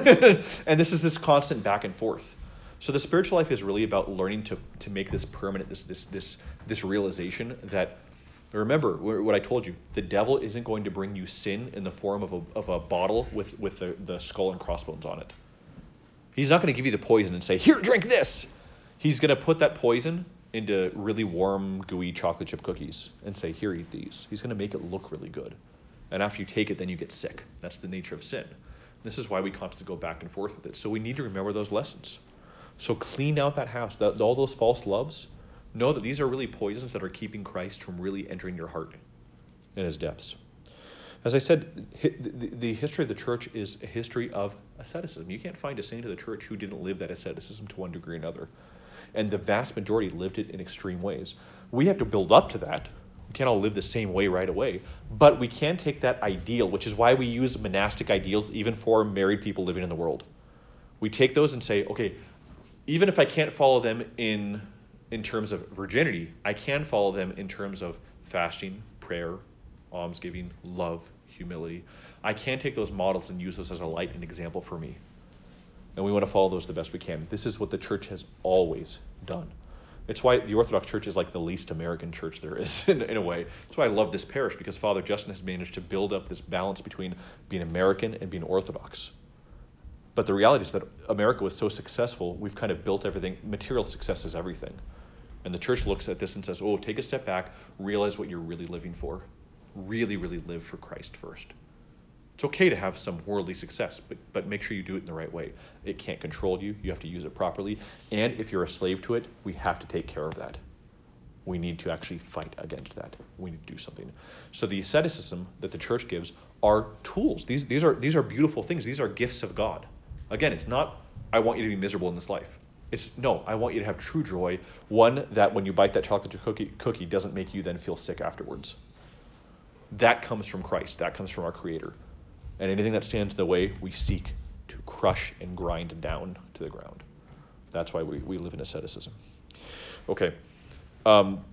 Speaker 1: And this is this constant back and forth. So the spiritual life is really about learning to to make this permanent, this this this this realization that, remember what I told you, the devil isn't going to bring you sin in the form of a of a bottle with with the, the skull and crossbones on it. He's not going to give you the poison and say, here, drink this. He's going to put that poison into really warm, gooey chocolate chip cookies and say, here, eat these. He's going to make it look really good. And after you take it, then you get sick. That's the nature of sin. This is why we constantly go back and forth with it. So we need to remember those lessons. So clean out that house, that, all those false loves. Know that these are really poisons that are keeping Christ from really entering your heart in his depths. As I said, the, the history of the church is a history of asceticism. You can't find a saint of the church who didn't live that asceticism to one degree or another. And the vast majority lived it in extreme ways. We have to build up to that. We can't all live the same way right away. But we can take that ideal, which is why we use monastic ideals even for married people living in the world. We take those and say, okay, even if I can't follow them in in terms of virginity, I can follow them in terms of fasting, prayer, almsgiving, love, humility. I can take those models and use those as a light and example for me. And we want to follow those the best we can. This is what the church has always done. It's why the Orthodox Church is like the least American church there is, in, in a way. That's why I love this parish, because Father Justin has managed to build up this balance between being American and being Orthodox. But the reality is that America was so successful, we've kind of built everything. Material success is everything. And the church looks at this and says, oh, take a step back, realize what you're really living for. Really, really live for Christ first. It's okay to have some worldly success, but but make sure you do it in the right way. It can't control you. You have to use it properly. And if you're a slave to it, we have to take care of that. We need to actually fight against that. We need to do something. So the asceticism that the church gives are tools. These these are these are beautiful things. These are gifts of God. Again, it's not, I want you to be miserable in this life. It's, no, I want you to have true joy. One, that when you bite that chocolate cookie, cookie doesn't make you then feel sick afterwards. That comes from Christ. That comes from our Creator. And anything that stands in the way, we seek to crush and grind down to the ground. That's why we, we live in asceticism. Okay. Um,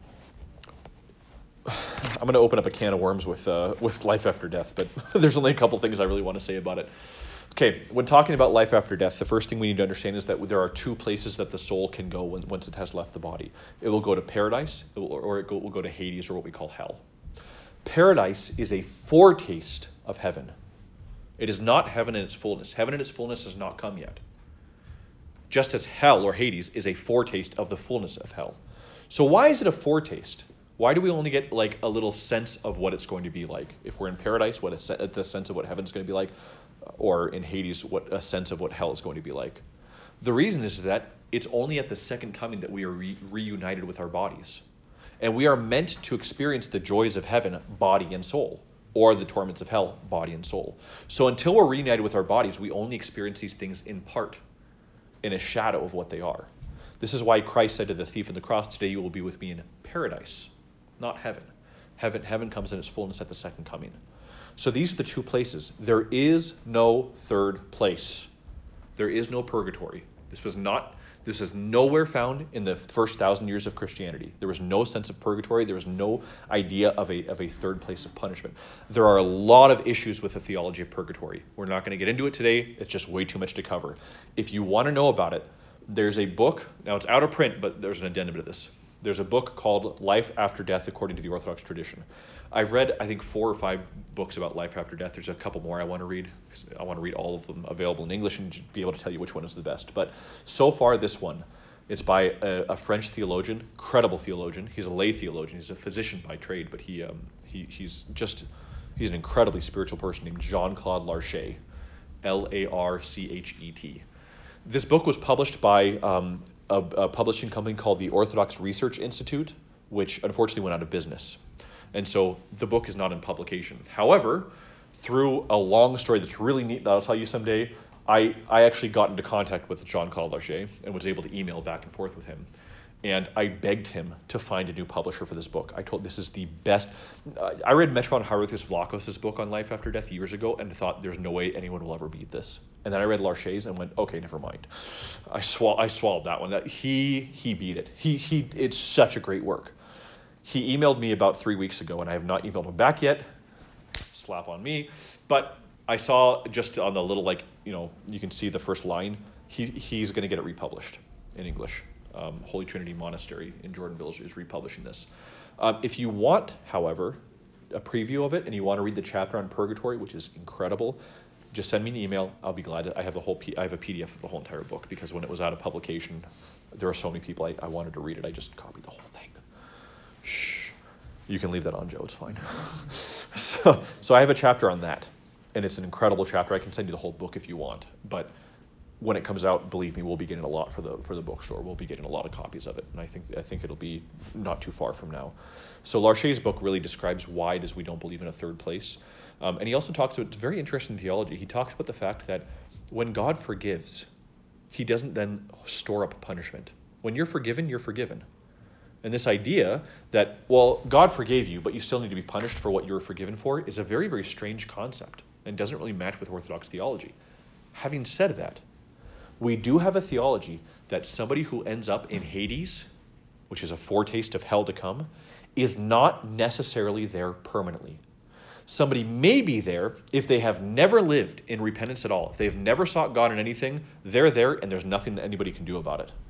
Speaker 1: I'm going to open up a can of worms with uh, with life after death, but there's only a couple things I really want to say about it. Okay, when talking about life after death, the first thing we need to understand is that there are two places that the soul can go when, once it has left the body. It will go to paradise, it will, or it go, will go to Hades, or what we call hell. Paradise is a foretaste of heaven. It is not heaven in its fullness. Heaven in its fullness has not come yet. Just as hell, or Hades, is a foretaste of the fullness of hell. So why is it a foretaste? Why do we only get like a little sense of what it's going to be like? If we're in paradise, what a, the sense of what heaven's going to be like, or in Hades, what a sense of what hell is going to be like. The reason is that it's only at the second coming that we are re- reunited with our bodies. And we are meant to experience the joys of heaven, body and soul, or the torments of hell, body and soul. So until we're reunited with our bodies, we only experience these things in part, in a shadow of what they are. This is why Christ said to the thief on the cross, today you will be with me in paradise, not heaven. Heaven, heaven comes in its fullness at the second coming. So these are the two places. There is no third place. There is no purgatory. This was not, this is nowhere found in the first thousand years of Christianity. There was no sense of purgatory. There was no idea of a, of a third place of punishment. There are a lot of issues with the theology of purgatory. We're not going to get into it today. It's just way too much to cover. If you want to know about it, there's a book. Now it's out of print, but there's an addendum to this. There's a book called Life After Death According to the Orthodox Tradition. I've read, I think, four or five books about life after death. There's a couple more I want to read. I want to read all of them available in English and be able to tell you which one is the best. But so far, this one, it's by a, a French theologian, credible theologian. He's a lay theologian. He's a physician by trade, but he um, he he's just, he's an incredibly spiritual person named Jean-Claude Larchet, L A R C H E T. This book was published by um, a, a publishing company called the Orthodox Research Institute, which unfortunately went out of business. And so the book is not in publication. However, through a long story that's really neat that I'll tell you someday, I, I actually got into contact with Jean-Claude Larchet and was able to email back and forth with him. And I begged him to find a new publisher for this book. I told this is the best. Uh, I read Metron Hierotheos Vlachos' book on life after death years ago and thought there's no way anyone will ever beat this. And then I read Larchet's and went, okay, never mind. I, swall- I swallowed that one. That he he beat it. He he. It's such a great work. He emailed me about three weeks ago, and I have not emailed him back yet. Slap on me. But I saw just on the little, like, you know, you can see the first line. He he's going to get it republished in English. Um, Holy Trinity Monastery in Jordanville is republishing this. Um, if you want, however, a preview of it, and you want to read the chapter on purgatory, which is incredible, just send me an email. I'll be glad to. I have the whole. P, I have a P D F of the whole entire book because when it was out of publication, there were so many people I, I wanted to read it. I just copied the whole thing. Shh. You can leave that on, Joe. It's fine. so, so I have a chapter on that, and it's an incredible chapter. I can send you the whole book if you want. But when it comes out, believe me, we'll be getting a lot for the for the bookstore. We'll be getting a lot of copies of it, and I think I think it'll be not too far from now. So Larchet's book really describes why it is we don't believe in a third place, um, and he also talks about, it's very interesting theology. He talks about the fact that when God forgives, He doesn't then store up punishment. When you're forgiven, you're forgiven. And this idea that, well, God forgave you, but you still need to be punished for what you were forgiven for is a very, very strange concept and doesn't really match with Orthodox theology. Having said that, we do have a theology that somebody who ends up in Hades, which is a foretaste of hell to come, is not necessarily there permanently. Somebody may be there if they have never lived in repentance at all. If they've never sought God in anything, they're there and there's nothing that anybody can do about it.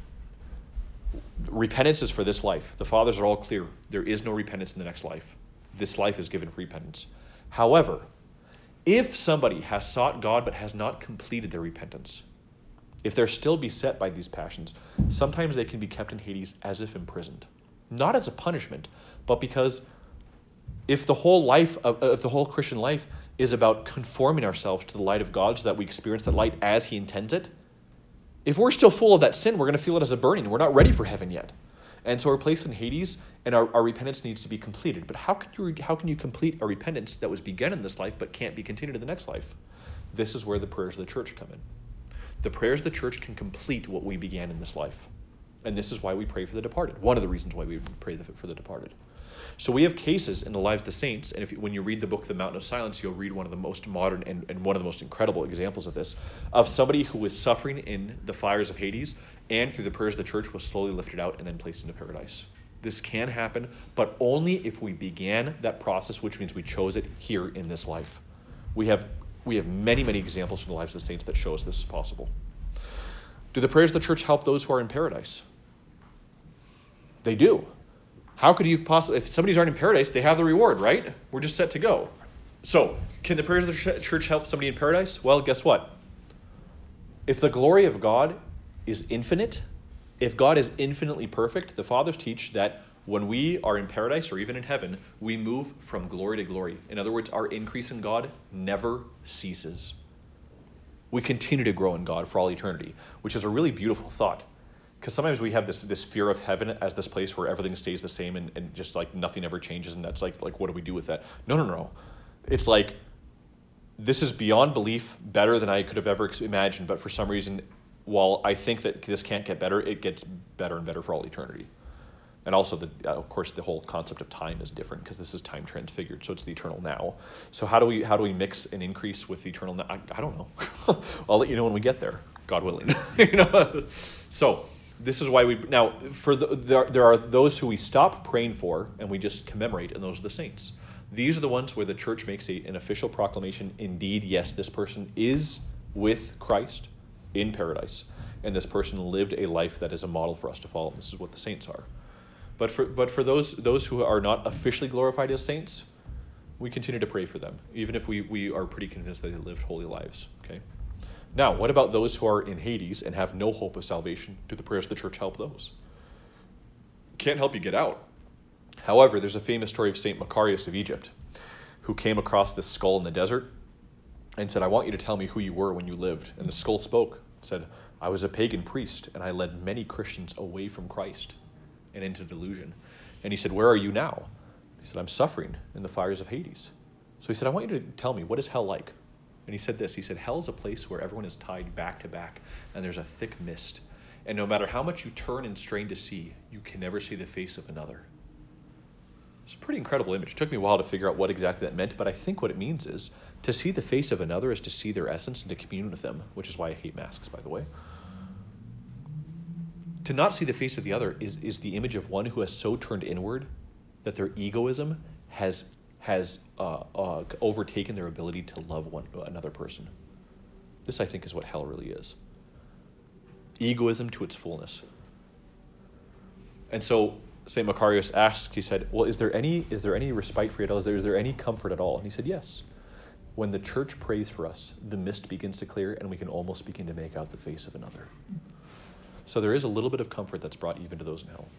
Speaker 1: Repentance is for this life. The fathers are all clear. There is no repentance in the next life. This life is given for repentance. However, if somebody has sought God but has not completed their repentance, if they're still beset by these passions, sometimes they can be kept in Hades as if imprisoned. Not as a punishment, but because if the whole life of if the whole Christian life is about conforming ourselves to the light of God so that we experience that light as He intends it, if we're still full of that sin, we're going to feel it as a burning. We're not ready for heaven yet. And so we're placed in Hades, and our, our repentance needs to be completed. But how can you how can you complete a repentance that was begun in this life but can't be continued in the next life? This is where the prayers of the church come in. The prayers of the church can complete what we began in this life. And this is why we pray for the departed. One of the reasons why we pray for the departed. So we have cases in the lives of the saints, and if when you read the book The Mountain of Silence, you'll read one of the most modern and, and one of the most incredible examples of this, of somebody who was suffering in the fires of Hades, and through the prayers of the church was slowly lifted out and then placed into paradise. This can happen, but only if we began that process, which means we chose it here in this life. We have we have many, many examples from the lives of the saints that show us this is possible. Do the prayers of the church help those who are in paradise? They do. how could you possibly, if somebody's already in paradise, they have the reward, right? We're just set to go. So, can the prayers of the church help somebody in paradise? Well, guess what? If the glory of God is infinite, if God is infinitely perfect, the fathers teach that when we are in paradise or even in heaven, we move from glory to glory. In other words, our increase in God never ceases. We continue to grow in God for all eternity, which is a really beautiful thought. Because sometimes we have this this fear of heaven as this place where everything stays the same and, and just like nothing ever changes, and that's like, like what do we do with that? No, no, no. It's like, this is beyond belief, better than I could have ever imagined, but for some reason, while I think that this can't get better, it gets better and better for all eternity. And also, the, uh, of course, the whole concept of time is different because this is time transfigured, so it's the eternal now. So how do we how do we mix an increase with the eternal now? I, I don't know. I'll let you know when we get there, God willing. you know. So this is why we now for the, there there are those who we stop praying for and we just commemorate, and those are the saints. These are the ones where the church makes a, an official proclamation. Indeed, yes, this person is with Christ in paradise, and this person lived a life that is a model for us to follow. This is what the saints are. But for but for those those who are not officially glorified as saints, we continue to pray for them, even if we, we are pretty convinced that they lived holy lives. Okay. Now, what about those who are in Hades and have no hope of salvation? Do the prayers of the church help those? Can't help you get out. However, there's a famous story of Saint Macarius of Egypt, who came across this skull in the desert and said, I want you to tell me who you were when you lived. And the skull spoke, said, I was a pagan priest, and I led many Christians away from Christ and into delusion. And he said, where are you now? He said, I'm suffering in the fires of Hades. So he said, I want you to tell me, what is hell like? And he said this, he said, hell is a place where everyone is tied back to back, and there's a thick mist. And no matter how much you turn and strain to see, you can never see the face of another. It's a pretty incredible image. It took me a while to figure out what exactly that meant, but I think what it means is to see the face of another is to see their essence and to commune with them, which is why I hate masks, by the way. To not see the face of the other is, is the image of one who has so turned inward that their egoism has has uh, uh, overtaken their ability to love one another person. This, I think, is what hell really is. Egoism to its fullness. And so Saint Macarius asked, he said, well, is there any is there any respite for you? Is there, is there any comfort at all? And he said, yes. When the church prays for us, the mist begins to clear and we can almost begin to make out the face of another. So there is a little bit of comfort that's brought even to those in hell.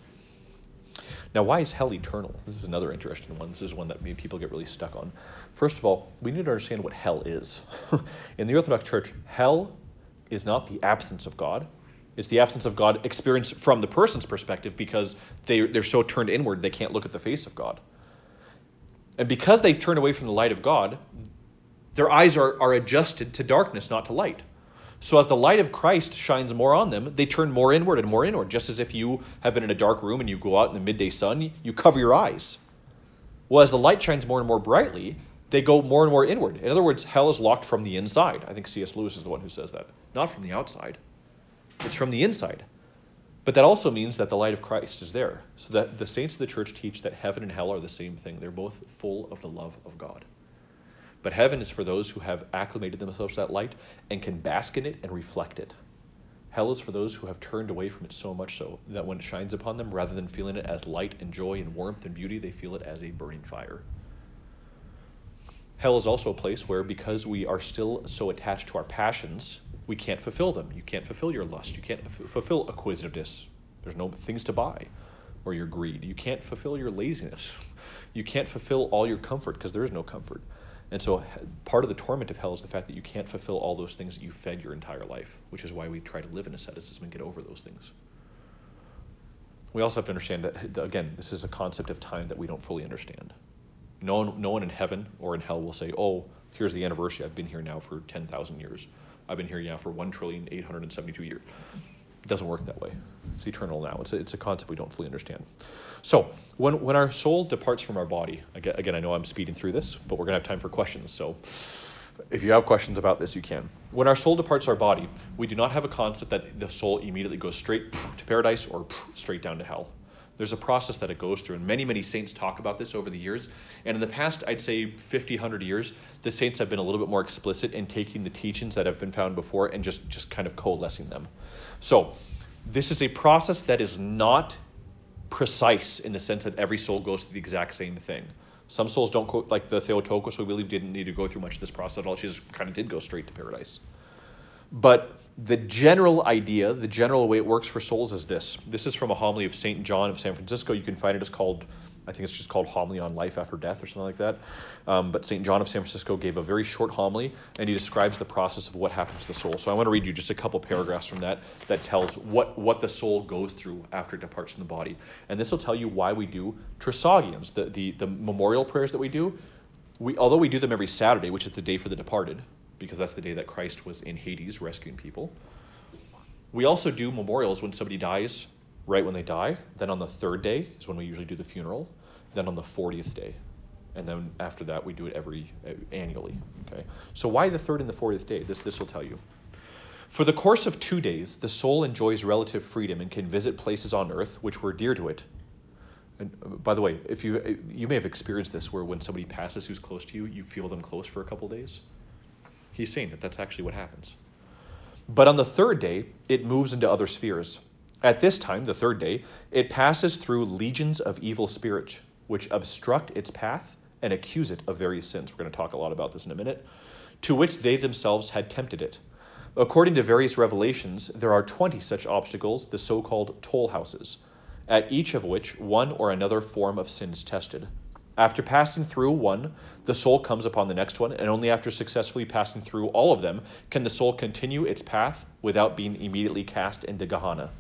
Speaker 1: Now, why is hell eternal? This is another interesting one. This is one that people get really stuck on. First of all, we need to understand what hell is. In the Orthodox Church, hell is not the absence of God. It's the absence of God experienced from the person's perspective because they, they're so turned inward they can't look at the face of God. And because they've turned away from the light of God, their eyes are, are adjusted to darkness, not to light. So as the light of Christ shines more on them, they turn more inward and more inward. Just as if you have been in a dark room and you go out in the midday sun, you cover your eyes. Well, as the light shines more and more brightly, they go more and more inward. In other words, hell is locked from the inside. I think C S Lewis is the one who says that. Not from the outside. It's from the inside. But that also means that the light of Christ is there. So that the saints of the church teach that heaven and hell are the same thing. They're both full of the love of God. But heaven is for those who have acclimated themselves to that light and can bask in it and reflect it. Hell is for those who have turned away from it so much so that when it shines upon them, rather than feeling it as light and joy and warmth and beauty, they feel it as a burning fire. Hell is also a place where, because we are still so attached to our passions, we can't fulfill them. You can't fulfill your lust. You can't f- fulfill acquisitiveness. There's no things to buy. Or your greed. You can't fulfill your laziness. You can't fulfill all your comfort because there is no comfort. And so part of the torment of hell is the fact that you can't fulfill all those things that you fed your entire life, which is why we try to live in asceticism and get over those things. We also have to understand that, again, this is a concept of time that we don't fully understand. No one, no one in heaven or in hell will say, oh, here's the anniversary. I've been here now for ten thousand years. I've been here now for one trillion eight hundred seventy-two years. It doesn't work that way. It's eternal now. It's a, it's a concept we don't fully understand. So when when our soul departs from our body, again, again, I know I'm speeding through this, but we're going to have time for questions. So if you have questions about this, you can. When our soul departs our body, we do not have a concept that the soul immediately goes straight to paradise or straight down to hell. There's a process that it goes through, and many, many saints talk about this over the years. And in the past, I'd say fifty, one hundred years, the saints have been a little bit more explicit in taking the teachings that have been found before and just, just kind of coalescing them. So this is a process that is not precise in the sense that every soul goes through the exact same thing. Some souls don't go, like the Theotokos, we believe, didn't need to go through much of this process at all. She just kind of did go straight to paradise. But the general idea, the general way it works for souls is this. This is from a homily of Saint John of San Francisco. You can find it. It's called, I think it's just called Homily on Life After Death or something like that. Um, but Saint John of San Francisco gave a very short homily, and he describes the process of what happens to the soul. So I want to read you just a couple paragraphs from that that tells what, what the soul goes through after it departs from the body. And this will tell you why we do trisagions, the, the, the memorial prayers that we do. We, although we do them every Saturday, which is the day for the departed, because that's the day that Christ was in Hades rescuing people. We also do memorials when somebody dies, right when they die. Then on the third day is when we usually do the funeral. Then on the fortieth day. And then after that, we do it every uh, annually. Okay. So why the third and the fortieth day? This, this will tell you. For the course of two days, the soul enjoys relative freedom and can visit places on earth which were dear to it. And uh, by the way, if you you may have experienced this, where when somebody passes who's close to you, you feel them close for a couple days. He's saying that that's actually what happens. But on the third day, it moves into other spheres. At this time, the third day, it passes through legions of evil spirits, which obstruct its path and accuse it of various sins. We're going to talk a lot about this in a minute, to which they themselves had tempted it. According to various revelations, there are twenty such obstacles, the so-called toll houses, at each of which one or another form of sin is tested. After passing through one, the soul comes upon the next one, and only after successfully passing through all of them can the soul continue its path without being immediately cast into Gehenna.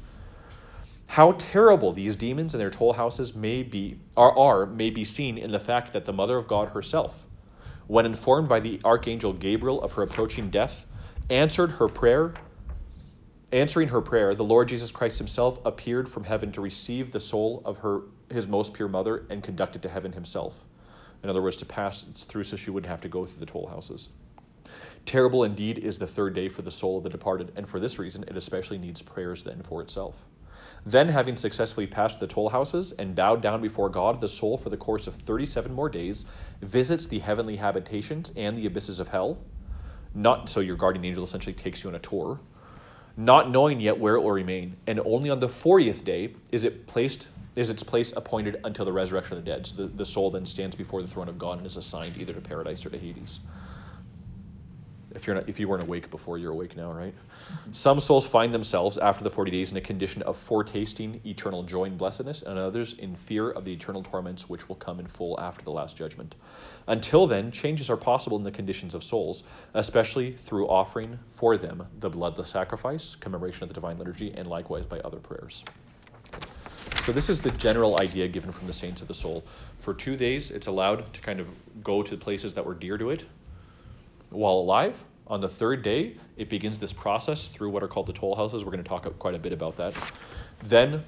Speaker 1: How terrible these demons and their toll houses may be are, are may be seen in the fact that the Mother of God herself, when informed by the Archangel Gabriel of her approaching death, answered her prayer. Answering her prayer, the Lord Jesus Christ himself appeared from heaven to receive the soul of her, his most pure mother, and conduct it to heaven himself. In other words, to pass through so she wouldn't have to go through the toll houses. Terrible indeed is the third day for the soul of the departed, and for this reason it especially needs prayers then for itself. Then, having successfully passed the toll houses and bowed down before God, the soul for the course of thirty-seven more days visits the heavenly habitations and the abysses of hell. Not so your guardian angel essentially takes you on a tour, not knowing yet where it will remain, and only on the fortieth day is it placed is its place appointed until the resurrection of the dead. So the, the soul then stands before the throne of God and is assigned either to paradise or to Hades. If you're not, if you weren't awake before, you're awake now, right? Mm-hmm. Some souls find themselves after the forty days in a condition of foretasting eternal joy and blessedness, and others in fear of the eternal torments which will come in full after the last judgment. Until then, changes are possible in the conditions of souls, especially through offering for them the bloodless sacrifice, commemoration of the divine liturgy, and likewise by other prayers. So this is the general idea given from the saints of the soul. For two days, it's allowed to kind of go to places that were dear to it while alive. On the third day, it begins this process through what are called the toll houses. We're going to talk quite a bit about that. Then,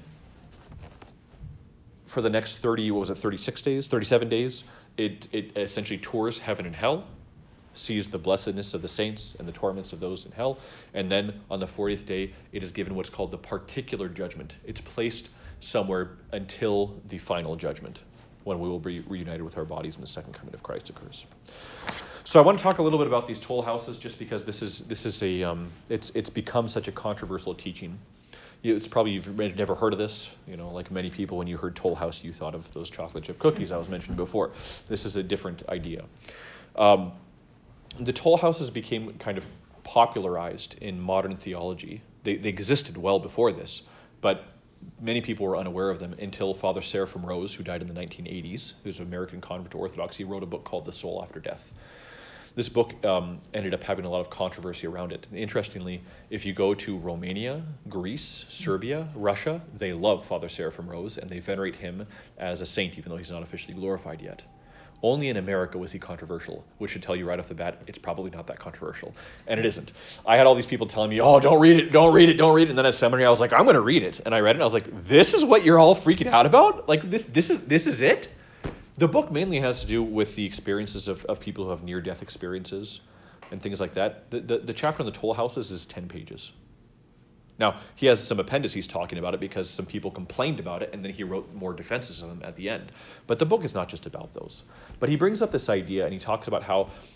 Speaker 1: for the next thirty, what was it, thirty-six days, thirty-seven days, it, it essentially tours heaven and hell, sees the blessedness of the saints and the torments of those in hell, and then on the fortieth day, it is given what's called the particular judgment. It's placed somewhere until the final judgment, when we will be reunited with our bodies when the second coming of Christ occurs. So I want to talk a little bit about these toll houses, just because this is this is a um, it's it's become such a controversial teaching. You, it's probably you've never heard of this. You know, like many people, when you heard toll house, you thought of those chocolate chip cookies I was mentioning before. This is a different idea. Um, the toll houses became kind of popularized in modern theology. They they existed well before this, but many people were unaware of them until Father Seraphim Rose, who died in the nineteen eighties, who's an American convert to Orthodoxy, wrote a book called The Soul After Death. This book um, ended up having a lot of controversy around it. And interestingly, if you go to Romania, Greece, Serbia, Russia, they love Father Seraphim Rose, and they venerate him as a saint, even though he's not officially glorified yet. Only in America was he controversial, which should tell you right off the bat, it's probably not that controversial. And it isn't. I had all these people telling me, oh, don't read it, don't read it, don't read it. And then at seminary, I was like, I'm going to read it. And I read it, and I was like, this is what you're all freaking out about? Like, this this is this is it? The book mainly has to do with the experiences of, of people who have near-death experiences and things like that. The, the, the chapter on the toll houses is ten pages. Now, he has some appendices talking about it because some people complained about it, and then he wrote more defenses of them at the end. But the book is not just about those. But he brings up this idea, and he talks about how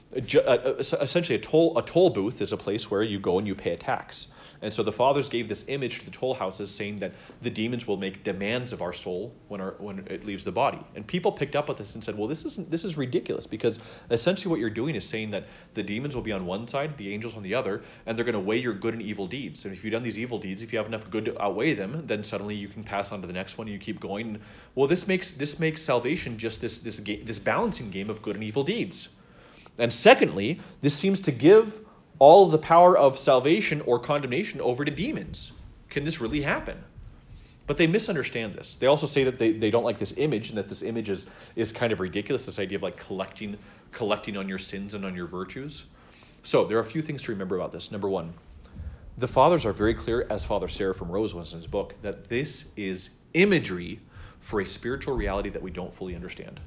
Speaker 1: Ju- uh, essentially, a toll a toll booth is a place where you go and you pay a tax. And so the fathers gave this image to the toll houses, saying that the demons will make demands of our soul when our when it leaves the body. And people picked up on this and said, well, this isn't this is ridiculous, because essentially what you're doing is saying that the demons will be on one side, the angels on the other, and they're going to weigh your good and evil deeds. And if you've done these evil deeds, if you have enough good to outweigh them, then suddenly you can pass on to the next one and you keep going. Well, this makes this makes salvation just this this ga- this balancing game of good and evil deeds. And secondly, this seems to give all the power of salvation or condemnation over to demons. Can this really happen? But they misunderstand this. They also say that they, they don't like this image, and that this image is, is kind of ridiculous, this idea of like collecting collecting on your sins and on your virtues. So there are a few things to remember about this. Number one, the fathers are very clear, as Father Seraphim Rose was in his book, that this is imagery for a spiritual reality that we don't fully understand.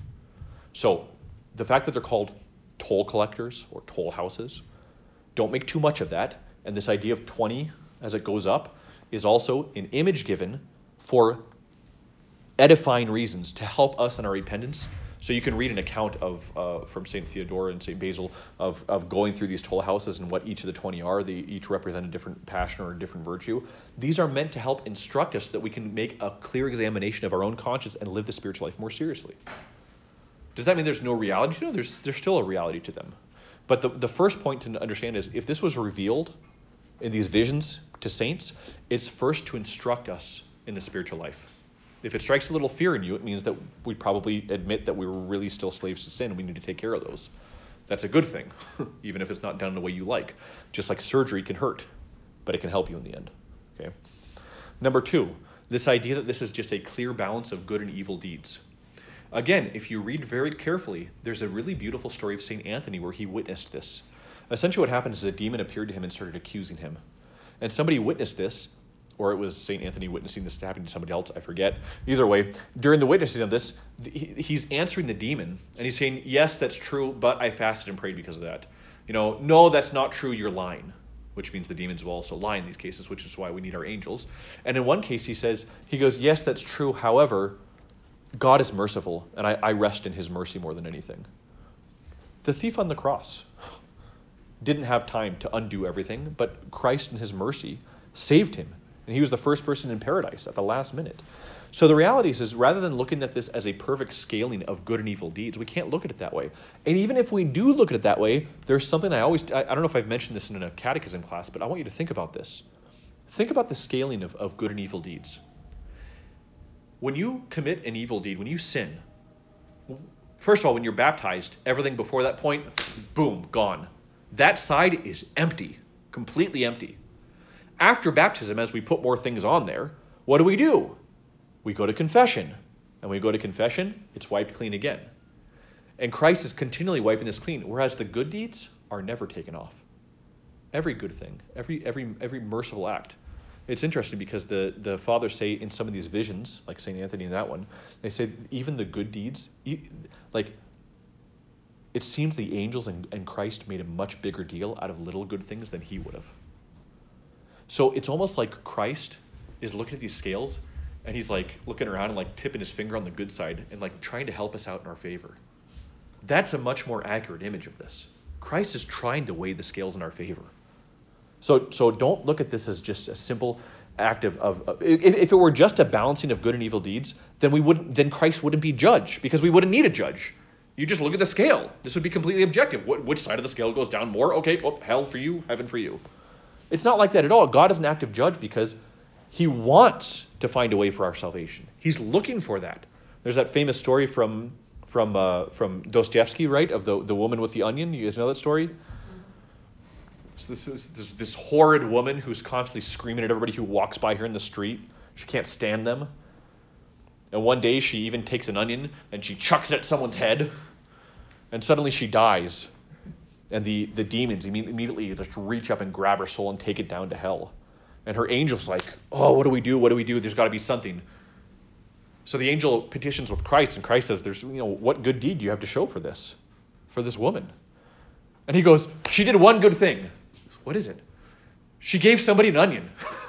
Speaker 1: So the fact that they're called toll collectors or toll houses, don't make too much of that. And this idea of twenty as it goes up is also an image given for edifying reasons to help us in our repentance. So you can read an account of uh, from Saint Theodore and Saint Basil of, of going through these toll houses and what each of the twenty are. They each represent a different passion or a different virtue. These are meant to help instruct us that we can make a clear examination of our own conscience and live the spiritual life more seriously. Does that mean there's no reality to them? There's, there's still a reality to them. But the, the first point to understand is, if this was revealed in these visions to saints, it's first to instruct us in the spiritual life. If it strikes a little fear in you, it means that we probably admit that we were really still slaves to sin and we need to take care of those. That's a good thing, even if it's not done the way you like. Just like surgery can hurt, but it can help you in the end. Okay. Number two, this idea that this is just a clear balance of good and evil deeds. Again, if you read very carefully, there's a really beautiful story of Saint Anthony where he witnessed this. Essentially what happened is a demon appeared to him and started accusing him. And somebody witnessed this, or it was Saint Anthony witnessing this happening to somebody else, I forget. Either way, during the witnessing of this, he's answering the demon, and he's saying, yes, that's true, but I fasted and prayed because of that. You know, no, that's not true, you're lying. Which means the demons will also lie in these cases, which is why we need our angels. And in one case he says, he goes, yes, that's true, however, God is merciful, and I, I rest in his mercy more than anything. The thief on the cross didn't have time to undo everything, but Christ in his mercy saved him. And he was the first person in paradise at the last minute. So the reality is, is rather than looking at this as a perfect scaling of good and evil deeds, we can't look at it that way. And even if we do look at it that way, there's something I always, I, I don't know if I've mentioned this in a catechism class, but I want you to think about this. Think about the scaling of, of good and evil deeds. When you commit an evil deed, when you sin, first of all, when you're baptized, everything before that point, boom, gone. That side is empty, completely empty. After baptism, as we put more things on there, what do we do? We go to confession. And when we go to confession, it's wiped clean again. And Christ is continually wiping this clean, whereas the good deeds are never taken off. Every good thing, every every every merciful act. It's interesting because the, the fathers say in some of these visions, like Saint Anthony in that one, they say even the good deeds, like it seems the angels and, and Christ made a much bigger deal out of little good things than he would have. So it's almost like Christ is looking at these scales and he's like looking around and like tipping his finger on the good side and like trying to help us out in our favor. That's a much more accurate image of this. Christ is trying to weigh the scales in our favor. So so don't look at this as just a simple act of, of if, if it were just a balancing of good and evil deeds, then we wouldn't then Christ wouldn't be judge, because we wouldn't need a judge. You just look at the scale. This would be completely objective. What, which side of the scale goes down more? Okay, well, hell for you, heaven for you. It's not like that at all. God is an active judge because he wants to find a way for our salvation. He's looking for that. There's that famous story from from uh, from Dostoevsky, right, of the the woman with the onion. You guys know that story? So this is this, this horrid woman who's constantly screaming at everybody who walks by her in the street. She can't stand them. And one day she even takes an onion and she chucks it at someone's head. And suddenly she dies. And the, the demons immediately just reach up and grab her soul and take it down to hell. And her angel's like, oh, what do we do? What do we do? There's got to be something. So the angel petitions with Christ, and Christ says, "There's, you know, what good deed do you have to show for this, for this woman?" And he goes, "She did one good thing." What is it? She gave somebody an onion.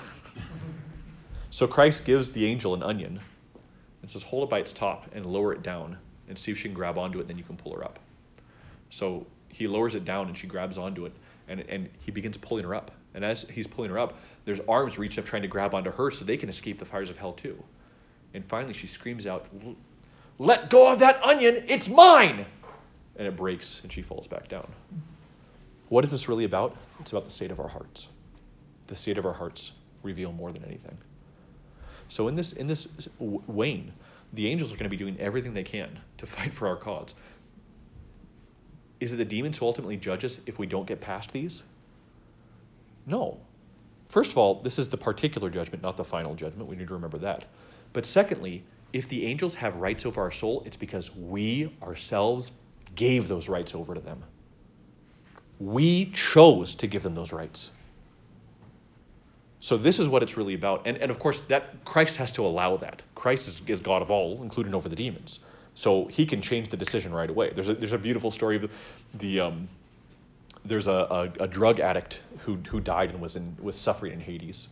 Speaker 1: So Christ gives the angel an onion and says, hold it by its top and lower it down and see if she can grab onto it, and then you can pull her up. So he lowers it down and she grabs onto it, and and he begins pulling her up. And as he's pulling her up, there's arms reaching up trying to grab onto her so they can escape the fires of hell too. And finally she screams out, "Let go of that onion, it's mine!" And it breaks and she falls back down. What is this really about? It's about the state of our hearts. The state of our hearts reveal more than anything. So in this in this wane, the angels are going to be doing everything they can to fight for our cause. Is it the demons who ultimately judge us if we don't get past these? No. First of all, this is the particular judgment, not the final judgment. We need to remember that. But secondly, if the angels have rights over our soul, it's because we ourselves gave those rights over to them. We chose to give them those rights. So this is what it's really about. And, and of course, that Christ has to allow that. Christ is, is God of all, including over the demons. So he can change the decision right away. There's a, there's a beautiful story of the, the um, there's a, a, a drug addict who who died and was in was suffering in Hades.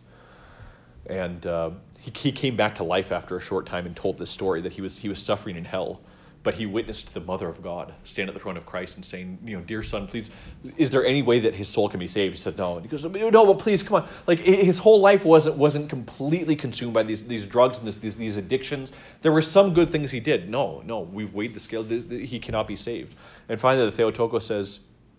Speaker 1: And uh, he, he came back to life after a short time and told this story that he was he was suffering in hell. But he witnessed the Mother of God stand at the throne of Christ and saying, you know, "Dear son, please, is there any way that his soul can be saved?" He said, "No." And he goes, "No, but please, come on." Like his whole life wasn't wasn't completely consumed by these these drugs and this, these these addictions. There were some good things he did. No, no, we've weighed the scale. He cannot be saved. And finally, the Theotokos says,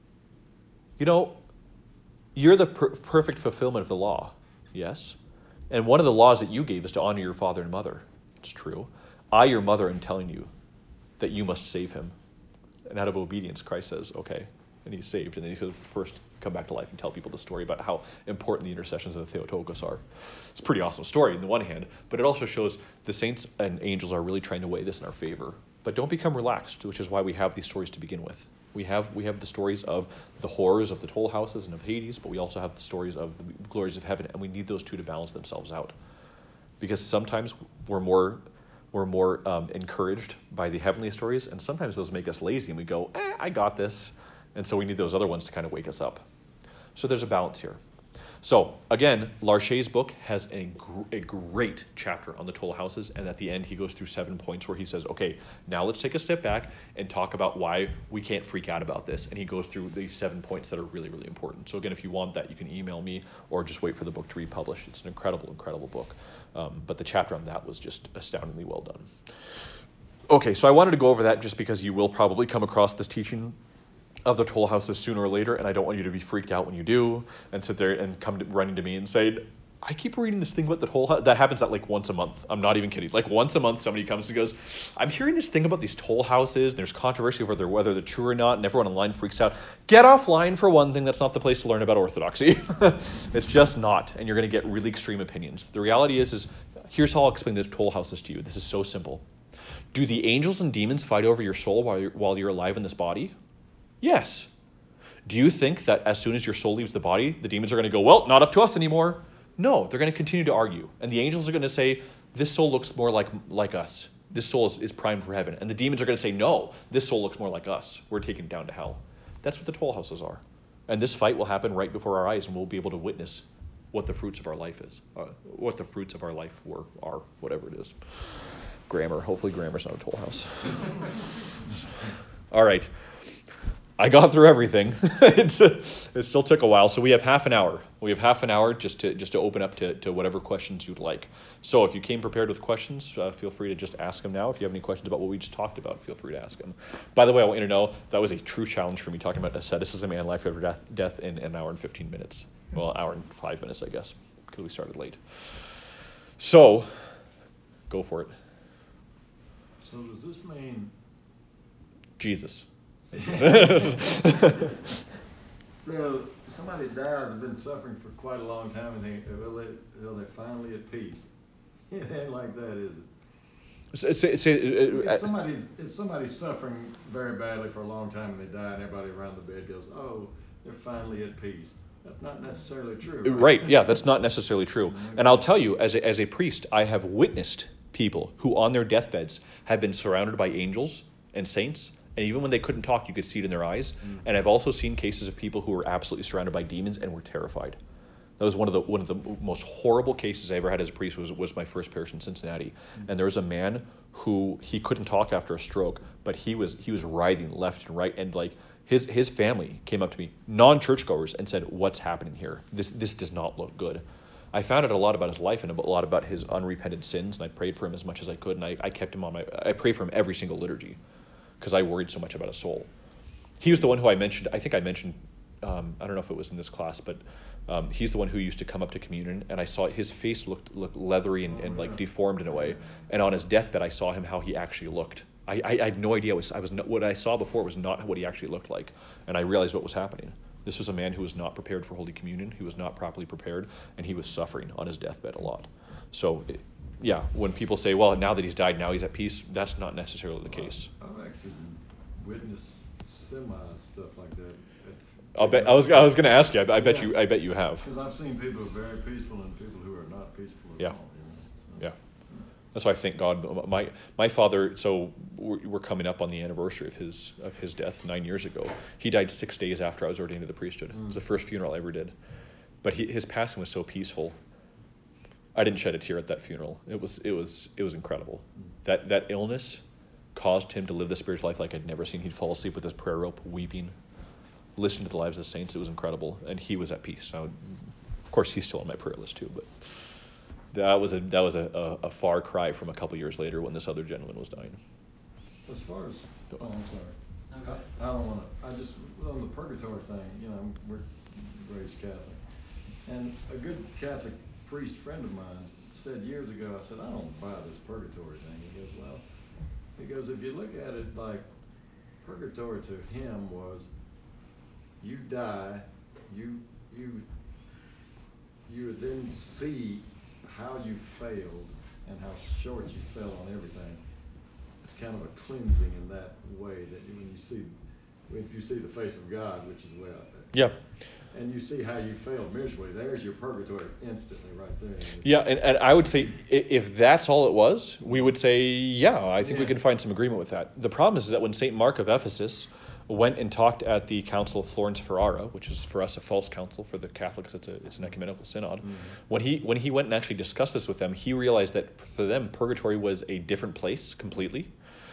Speaker 1: "You know, you're the per- perfect fulfillment of the law, yes. And one of the laws that you gave is to honor your father and mother. It's true. I, your mother, am telling you that you must save him." And out of obedience, Christ says, "Okay," and he's saved. And then he says, "First, come back to life and tell people the story about how important the intercessions of the Theotokos are." It's a pretty awesome story on the one hand, but it also shows the saints and angels are really trying to weigh this in our favor. But don't become relaxed, which is why we have these stories to begin with. We have we have the stories of the horrors of the toll houses and of Hades, but we also have the stories of the glories of heaven, and we need those two to balance themselves out. Because sometimes we're more we're more um, encouraged by the heavenly stories, and sometimes those make us lazy, and we go, eh, I got this. And so we need those other ones to kind of wake us up. So there's a balance here. So again, Larcher's book has a, gr- a great chapter on the toll houses, and at the end he goes through seven points where he says, okay, now let's take a step back and talk about why we can't freak out about this. And he goes through these seven points that are really, really important. So again, if you want that, you can email me or just wait for the book to republish. It's an incredible, incredible book. Um, but the chapter on that was just astoundingly well done. Okay, so I wanted to go over that just because you will probably come across this teaching of the toll houses sooner or later, and I don't want you to be freaked out when you do and sit there and come to, running to me and say, I keep reading this thing about the toll house. That happens at like once a month. I'm not even kidding. Like once a month somebody comes and goes, I'm hearing this thing about these toll houses, and there's controversy over whether they're true or not, and everyone online freaks out. Get offline for one thing. That's not the place to learn about orthodoxy. It's just not, and you're going to get really extreme opinions. The reality is, is here's how I'll explain the toll houses to you. This is so simple. Do the angels and demons fight over your soul while you're, while you're alive in this body? Yes. Do you think that as soon as your soul leaves the body, the demons are going to go, well, not up to us anymore? No, they're going to continue to argue. And the angels are going to say, this soul looks more like like us. This soul is, is primed for heaven. And the demons are going to say, no, this soul looks more like us. We're taken down to hell. That's what the toll houses are. And this fight will happen right before our eyes, and we'll be able to witness what the fruits of our life is, uh, what the fruits of our life were, are, whatever it is. Grammar. Hopefully grammar's not a toll house. All right. I got through everything. it's, it still took a while, so we have half an hour. We have half an hour just to just to open up to, to whatever questions you'd like. So if you came prepared with questions, uh, feel free to just ask them now. If you have any questions about what we just talked about, feel free to ask them. By the way, I want you to know that was a true challenge for me, talking about asceticism and life after death, death in an hour and fifteen minutes. Well, an hour and five minutes, I guess, because we started late. So, go for it.
Speaker 2: So does this mean
Speaker 1: Jesus?
Speaker 2: So somebody dies and been suffering for quite a long time, and they well, they, well, they're finally at peace. It ain't like that, is it?
Speaker 1: It's, it's, it's,
Speaker 2: If somebody's if somebody's suffering very badly for a long time and they die, and everybody around the bed goes, "Oh, they're finally at peace." That's not necessarily true.
Speaker 1: Right? Right, yeah, that's not necessarily true. And I'll tell you, as a, as a priest, I have witnessed people who on their deathbeds have been surrounded by angels and saints. And even when they couldn't talk, you could see it in their eyes. Mm. And I've also seen cases of people who were absolutely surrounded by demons and were terrified. That was one of the one of the most horrible cases I ever had as a priest. Was was my first parish in Cincinnati. Mm. And there was a man who he couldn't talk after a stroke, but he was he was writhing left and right, and like His his family came up to me, non-churchgoers, and said, "What's happening here? This this does not look good." I found out a lot about his life and a lot about his unrepented sins, and I prayed for him as much as I could, and I, I kept him on my I prayed for him every single liturgy because I worried so much about his soul. He was the one who I mentioned. I think I mentioned. Um, I don't know if it was in this class, but um, he's the one who used to come up to communion, and I saw his face looked looked leathery and, and like deformed in a way. And on his deathbed, I saw him how he actually looked. I, I, I had no idea. It was I was no, what I saw before was not what he actually looked like, and I realized what was happening. This was a man who was not prepared for Holy Communion. He was not properly prepared, and he was suffering on his deathbed a lot. So, it, yeah, when people say, "Well, now that he's died, now he's at peace," that's not necessarily the case.
Speaker 2: I've actually witnessed semi stuff like that.
Speaker 1: I'll bet. I was. I was going to ask you. I, I bet yeah. you. I bet you have.
Speaker 2: Because I've seen people who are very peaceful and people who are not peaceful at
Speaker 1: yeah.
Speaker 2: all. You know? So.
Speaker 1: Yeah. That's why I thank God. My my father. So we're, we're coming up on the anniversary of his of his death nine years ago. He died six days after I was ordained to the priesthood. Mm. It was the first funeral I ever did. But he, his passing was so peaceful. I didn't shed a tear at that funeral. It was it was it was incredible. Mm. That that illness caused him to live the spiritual life like I'd never seen. He'd fall asleep with his prayer rope, weeping. Listen to the lives of the saints. It was incredible, and he was at peace. Now, of course, he's still on my prayer list too, but that was a that was a, a, a far cry from a couple years later when this other gentleman was dying.
Speaker 2: As far as oh, I'm sorry, okay. I, I don't want to. I just on the purgatory thing. You know, we're raised Catholic, and a good Catholic priest friend of mine said years ago. I said, I don't buy this purgatory thing. He goes, well, he goes, if you look at it like purgatory to him was. You die, you you you would then see how you failed and how short you fell on everything. It's kind of a cleansing in that way that when you see, if you see the face of God, which is way out there.
Speaker 1: Yeah.
Speaker 2: And you see how you failed miserably. There's your purgatory instantly right there.
Speaker 1: Yeah, and, and I would say if that's all it was, we would say, yeah, I think yeah. we can find some agreement with that. The problem is that when Saint Mark of Ephesus went and talked at the Council of Florence Ferrara, which is for us a false council, for the Catholics it's a it's an ecumenical synod. Mm-hmm. When he when he went and actually discussed this with them, he realized that for them purgatory was a different place completely,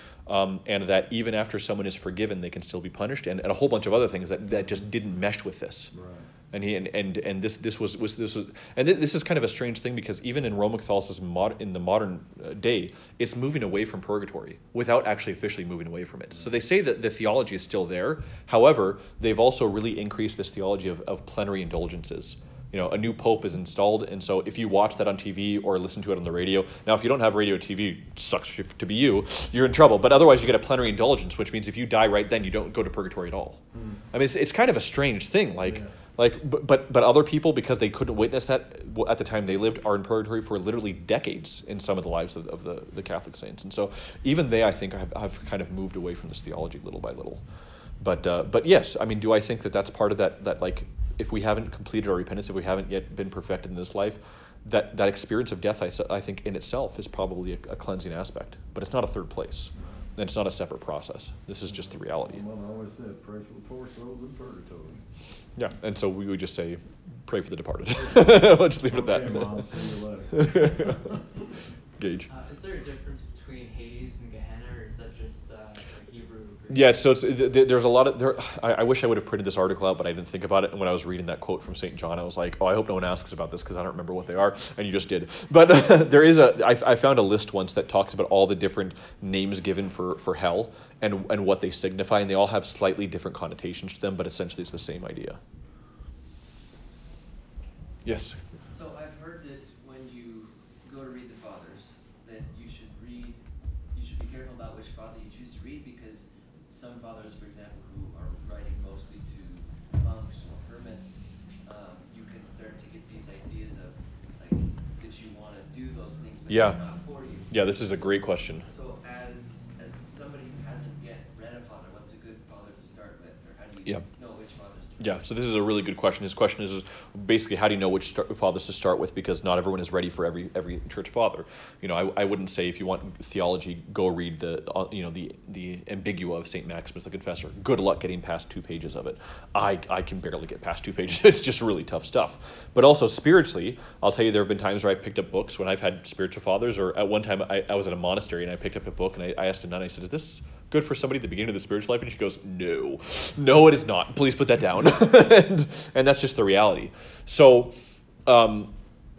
Speaker 1: um, and that even after someone is forgiven, they can still be punished, and, and a whole bunch of other things that, that just didn't mesh with this.
Speaker 2: Right.
Speaker 1: And he and, and and this this was was this was and th- this is kind of a strange thing because even in Roman Catholicism mod, in the modern uh, day, it's moving away from purgatory without actually officially moving away from it. So they say that the theology is still there. However, they've also really increased this theology of, of plenary indulgences. You know, a new pope is installed, and so if you watch that on T V or listen to it on the radio, now if you don't have radio or T V, it sucks to be you, you're in trouble. But otherwise, you get a plenary indulgence, which means if you die right then, you don't go to purgatory at all. Mm. I mean, it's, it's kind of a strange thing, like. Yeah. Like, but, but but other people, because they couldn't witness that at the time they lived, are in purgatory for literally decades in some of the lives of, of the, the Catholic saints. And so even they, I think, have, have kind of moved away from this theology little by little. But uh, but yes, I mean, do I think that that's part of that, that like, if we haven't completed our repentance, if we haven't yet been perfected in this life, that, that experience of death, I, I think, in itself is probably a, a cleansing aspect. But it's not a third place. And it's not a separate process. This is just the reality.
Speaker 2: Well, I always said, pray for the poor souls in purgatory.
Speaker 1: Yeah, and so we would just say, pray for the departed. Let's leave it at
Speaker 2: okay,
Speaker 1: that.
Speaker 2: Mom, see you later.
Speaker 1: Gage.
Speaker 3: Uh, is there a difference between Hades and Gehenna, or is that just uh, a Hebrew?
Speaker 1: Yeah, so it's, there's a lot of there. I, I wish I would have printed this article out, but I didn't think about it. And when I was reading that quote from Saint John, I was like, oh, I hope no one asks about this because I don't remember what they are, and you just did. But uh, there is a. I, I found a list once that talks about all the different names given for, for hell and and what they signify, and they all have slightly different connotations to them, but essentially it's the same idea. Yes.
Speaker 4: So I've heard that when you go to read the fathers, that you should read, you should be careful about which father you choose to read because some fathers, for example, who are writing mostly to monks or hermits, um, you can start to get these ideas of like that you want to do those things, but
Speaker 1: yeah.
Speaker 4: they're not for you.
Speaker 1: Yeah, this is a great question.
Speaker 4: So as as somebody who hasn't yet read a father, what's a good father to start with, or how do you
Speaker 1: yeah.
Speaker 4: know which fathers to read?
Speaker 1: Yeah, so this is a really good question. His question is, is basically how do you know which start, fathers to start with, because not everyone is ready for every every church father. You know, I, I wouldn't say if you want theology, go read the uh, you know the the Ambigua of Saint Maximus the Confessor. Good luck getting past two pages of it. I I can barely get past two pages. It's just really tough stuff. But also spiritually, I'll tell you there have been times where I've picked up books when I've had spiritual fathers, or at one time I, I was at a monastery and I picked up a book and I, I asked a nun, I said, is this good for somebody at the beginning of the spiritual life? And she goes, no, no, it is not. Please put that down. and, and that's just the reality. So um,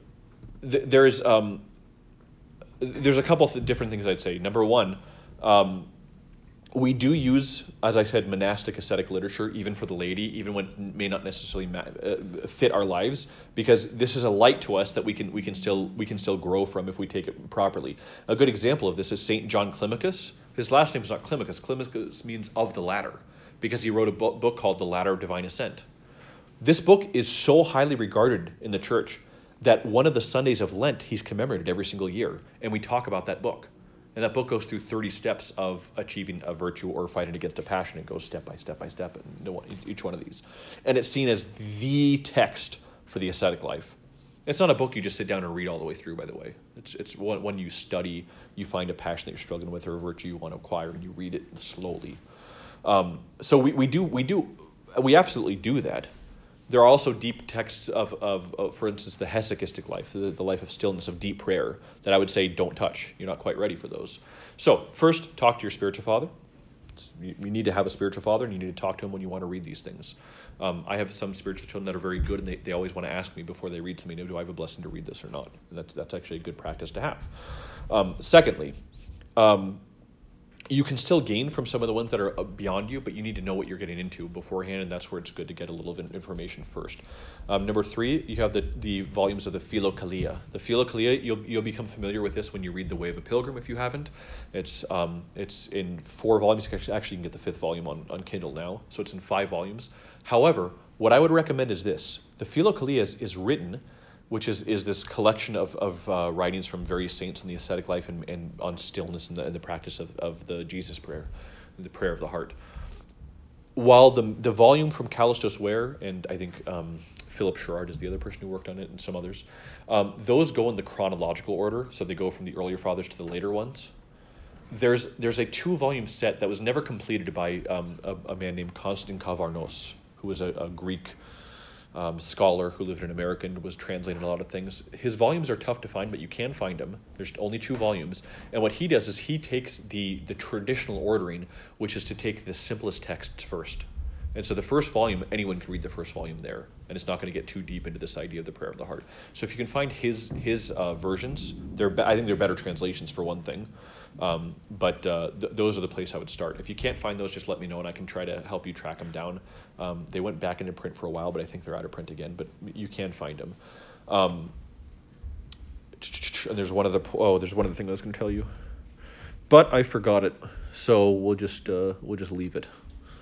Speaker 1: th- there's um, there's a couple of different things I'd say. Number one, um, we do use, as I said, monastic ascetic literature, even for the laity, even when it may not necessarily ma- uh, fit our lives, because this is a light to us that we can we can still we can still grow from if we take it properly. A good example of this is Saint John Climacus. His last name is not Climacus. Climacus means of the ladder, because he wrote a book, book called The Ladder of Divine Ascent. This book is so highly regarded in the church that one of the Sundays of Lent he's commemorated every single year, and we talk about that book. And that book goes through thirty steps of achieving a virtue or fighting against a passion. It goes step by step by step in each one of these. And it's seen as the text for the ascetic life. It's not a book you just sit down and read all the way through, by the way. It's it's one, one you study, you find a passion that you're struggling with or a virtue you want to acquire, and you read it slowly. Um, so we, we do we do we absolutely do that. There are also deep texts of, of, of for instance, the hesychistic life, the, the life of stillness, of deep prayer, that I would say don't touch. You're not quite ready for those. So first, talk to your spiritual father. You, you need to have a spiritual father, and you need to talk to him when you want to read these things. Um, I have some spiritual children that are very good, and they, they always want to ask me before they read something, do I have a blessing to read this or not? And that's, that's actually a good practice to have. Um, secondly, um, you can still gain from some of the ones that are beyond you, but you need to know what you're getting into beforehand, and that's where it's good to get a little bit of information first. Um, number three, you have the, the volumes of the Philokalia. The Philokalia, you'll you'll become familiar with this when you read The Way of a Pilgrim, if you haven't. It's um it's in four volumes. Actually, you can get the fifth volume on, on Kindle now, so it's in five volumes. However, what I would recommend is this. The Philokalia is, is written, which is, is this collection of, of uh, writings from various saints in the ascetic life and, and on stillness and the, and the practice of, of the Jesus prayer, the prayer of the heart. While the the volume from Kallistos Ware, and I think um, Philip Sherrard is the other person who worked on it, and some others, um, those go in the chronological order, so they go from the earlier fathers to the later ones. There's there's a two-volume set that was never completed by um, a, a man named Constantin Kavarnos, who was a, a Greek Um, scholar who lived in America and was translating a lot of things. His volumes are tough to find, but you can find them. There's only two volumes. And what he does is he takes the, the traditional ordering, which is to take the simplest texts first. And so the first volume, anyone can read the first volume there, and it's not going to get too deep into this idea of the prayer of the heart. So if you can find his his uh, versions, they're be- I think they're better translations for one thing. Um, but uh, th- those are the place I would start. If you can't find those, just let me know, and I can try to help you track them down. Um, they went back into print for a while, but I think they're out of print again. But you can find them. Um, and there's one other oh, there's one other thing I was going to tell you, but I forgot it. So we'll just uh, we'll just leave it.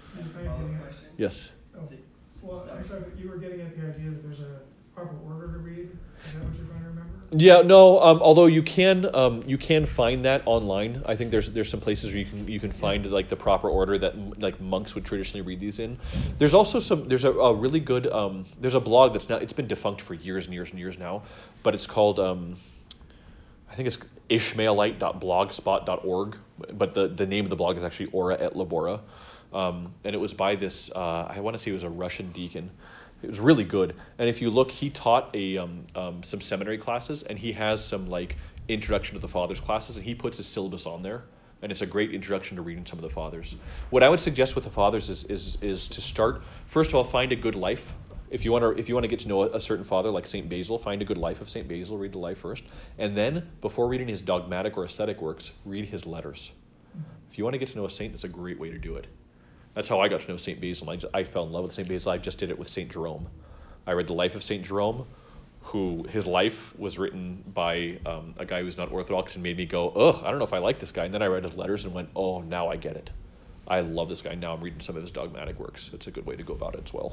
Speaker 1: Yes.
Speaker 5: Oh, well, I'm sorry, but you were getting at the idea that there's a proper order to read. Is that what you're going to remember?
Speaker 1: Yeah, no. Um, although you can, um, you can find that online. I think there's there's some places where you can you can find like the proper order that like monks would traditionally read these in. There's also some. There's a, a really good. Um, there's a blog that's now it's been defunct for years and years and years now, but it's called. Um, I think it's ishmaelite dot blogspot dot org, but the, the name of the blog is actually Ora et Labora. Um, and it was by this, uh, I want to say it was a Russian deacon. It was really good. And if you look, he taught a um, um, some seminary classes, and he has some like introduction to the fathers classes, and he puts his syllabus on there. And it's a great introduction to reading some of the fathers. What I would suggest with the fathers is is is to start, first of all, find a good life. If you want to if you want to get to know a, a certain father like Saint Basil, find a good life of Saint Basil, read the life first. And then, before reading his dogmatic or ascetic works, read his letters. If you want to get to know a saint, that's a great way to do it. That's how I got to know Saint Basil. I, just, I fell in love with Saint Basil. I just did it with Saint Jerome. I read the life of Saint Jerome, who his life was written by um, a guy who's not Orthodox, and made me go, ugh, I don't know if I like this guy. And then I read his letters and went, oh, now I get it. I love this guy. Now I'm reading some of his dogmatic works. It's a good way to go about it as well.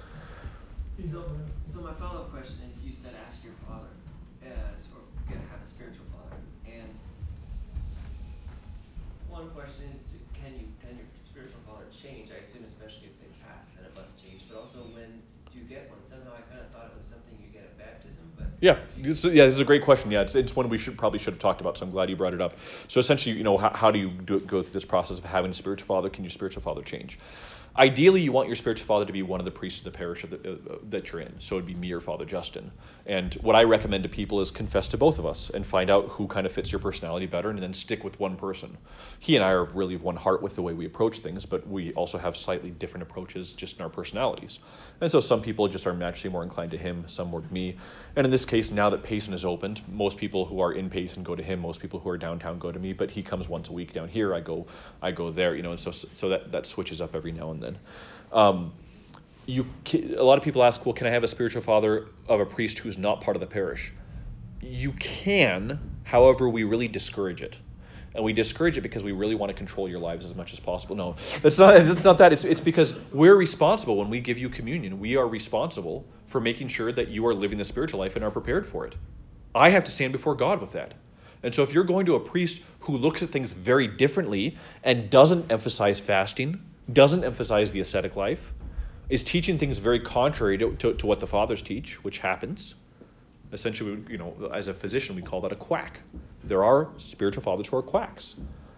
Speaker 4: So, so my follow-up question is, you said ask your father, uh, or get have a spiritual father. And one question is, can you can your spiritual father change? I assume especially if they pass, then it must change. But also, when do you get one? Somehow I kind of thought it was something you get at baptism, but
Speaker 1: yeah, this, yeah, this is a great question. Yeah, it's it's one we should probably should have talked about. So I'm glad you brought it up. So essentially, you know, how, how do you do, go through this process of having a spiritual father? Can your spiritual father change? Ideally, you want your spiritual father to be one of the priests of the parish of the, uh, that you're in. So it'd be me or Father Justin. And what I recommend to people is confess to both of us and find out who kind of fits your personality better, and then stick with one person. He and I are really of one heart with the way we approach things, but we also have slightly different approaches just in our personalities. And so some people just are naturally more inclined to him, some more to me. And in this case, now that Payson is opened, most people who are in Payson go to him. Most people who are downtown go to me. But he comes once a week down here. I go, I go there. You know, and so so that that switches up every now and then. Um, you, a lot of people ask, well, can I have a spiritual father of a priest who's not part of the parish? You can, however, we really discourage it. And we discourage it because we really want to control your lives as much as possible. No, it's not, it's not that. It's, it's because we're responsible when we give you communion. We are responsible for making sure that you are living the spiritual life and are prepared for it. I have to stand before God with that. And so if you're going to a priest who looks at things very differently and doesn't emphasize fasting, doesn't emphasize the ascetic life, is teaching things very contrary to, to, to what the fathers teach, which happens. Essentially, you know, as a physician, we call that a quack. There are spiritual fathers who are quacks.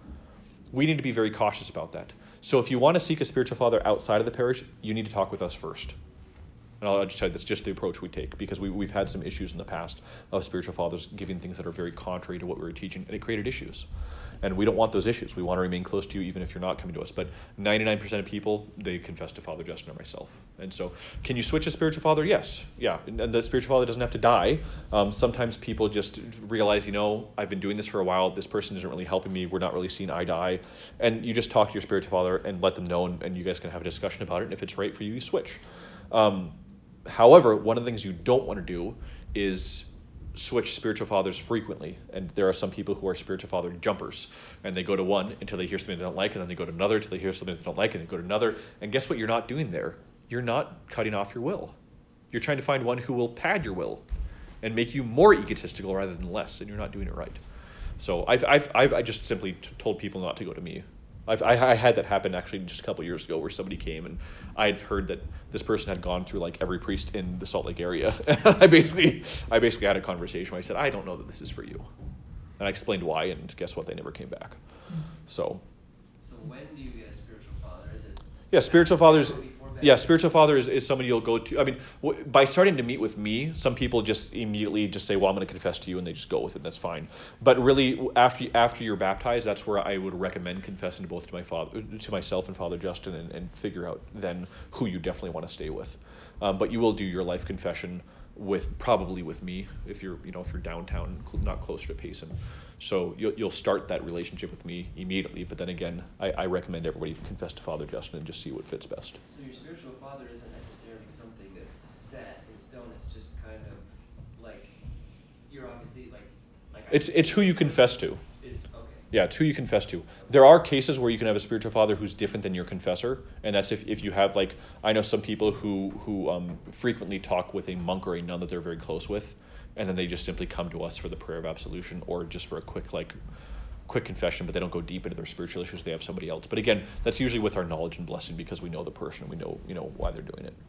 Speaker 1: We need to be very cautious about that. So if you want to seek a spiritual father outside of the parish, you need to talk with us first. And I'll just tell you, that's just the approach we take, because we, we've had some issues in the past of spiritual fathers giving things that are very contrary to what we were teaching, and it created issues. And we don't want those issues. We want to remain close to you even if you're not coming to us. But ninety-nine percent of people, they confess to Father Justin or myself. And so, can you switch a spiritual father? Yes. Yeah. And, and the spiritual father doesn't have to die. Um, sometimes people just realize, you know, I've been doing this for a while. This person isn't really helping me. We're not really seeing eye to eye. And you just talk to your spiritual father and let them know, and, and you guys can have a discussion about it. And if it's right for you, you switch. Um, however, one of the things you don't want to do is switch spiritual fathers frequently. And there are some people who are spiritual father jumpers, and they go to one until they hear something they don't like, and then they go to another until they hear something they don't like, and they go to another. And guess what you're not doing there? You're not cutting off your will. You're trying to find one who will pad your will and make you more egotistical rather than less, and you're not doing it right. So I've I've I've I just simply t- told people not to go to me. I've, I, I had that happen actually just a couple of years ago, where somebody came and I had heard that this person had gone through like every priest in the Salt Lake area. I basically I basically had a conversation where I said, I don't know that this is for you. And I explained why, and guess what? They never came back. So.
Speaker 4: So when do you get a spiritual father? Is it?
Speaker 1: Yeah, spiritual fathers. Yeah, spiritual father is, is somebody you'll go to. I mean, w- by starting to meet with me, some people just immediately just say, well, I'm going to confess to you, and they just go with it. That's fine. But really, after after you're baptized, that's where I would recommend confessing to both to my father, to myself and Father Justin, and, and figure out then who you definitely want to stay with. Um, but you will do your life confession with probably with me if you're you know if you're downtown, not closer to Payson. So you'll you'll start that relationship with me immediately. But then again, I, I recommend everybody confess to Father Justin and just see what fits best.
Speaker 4: So your spiritual father isn't necessarily something that's set in stone. It's just kind of like you're obviously like like.
Speaker 1: It's it's who you confess to.
Speaker 4: It's okay.
Speaker 1: Yeah, it's who you confess to. There are cases where you can have a spiritual father who's different than your confessor, and that's if, if you have, like, I know some people who who um, frequently talk with a monk or a nun that they're very close with, and then they just simply come to us for the prayer of absolution or just for a quick like quick confession, but they don't go deep into their spiritual issues. They have somebody else. But again, that's usually with our knowledge and blessing, because we know the person and we know you know why they're doing it.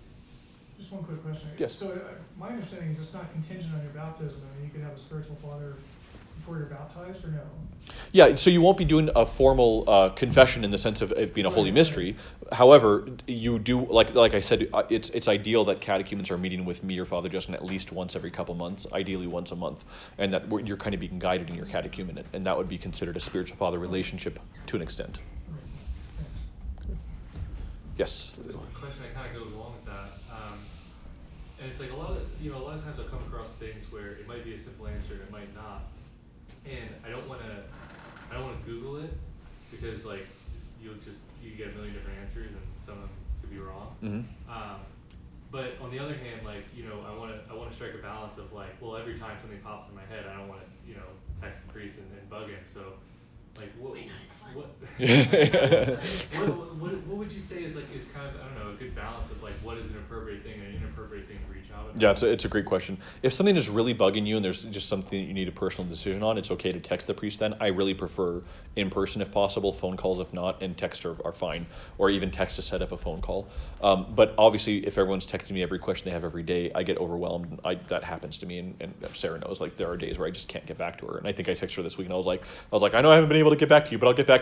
Speaker 5: Just one quick question.
Speaker 1: Yes.
Speaker 5: So uh, my understanding is it's not contingent on your baptism. I mean, you could have a spiritual father before you're baptized, or no?
Speaker 1: Yeah, so you won't be doing a formal uh, confession in the sense of it being a holy mystery. However, you do, like like I said, uh, it's it's ideal that catechumens are meeting with me or Father Justin at least once every couple months, ideally once a month, and that we're, you're kind of being guided in your catechumenate, and that would be considered a spiritual father relationship to an extent. Yes?
Speaker 6: The question that kind of goes along with that, um, and it's like a lot of, you know, a lot of times I'll come across things where it might be a simple answer and it might not. And I don't want to, I don't want to Google it, because like you'll just you get a million different answers and some of them could be wrong.
Speaker 1: Mm-hmm.
Speaker 6: Um, but on the other hand, like you know, I want to I want to strike a balance of like, well, every time something pops in my head, I don't want to you know text the priest and, and bug him. So like what what, what what what would you say is like is kind of I don't know a good balance of like what is an appropriate thing and an inappropriate thing to reach out about?
Speaker 1: Yeah, it's a, it's a great question. If something is really bugging you and there's just something that you need a personal decision on, it's okay to text the priest then. I really prefer in person if possible, phone calls if not, and text are, are fine, or even text to set up a phone call. Um, but obviously, if everyone's texting me every question they have every day, I get overwhelmed. I, that happens to me, and, and Sarah knows. Like there are days where I just can't get back to her, and I think I texted her this week, and I was like, I was like, I know I haven't been able to get back to you, but I'll get back to you tonight.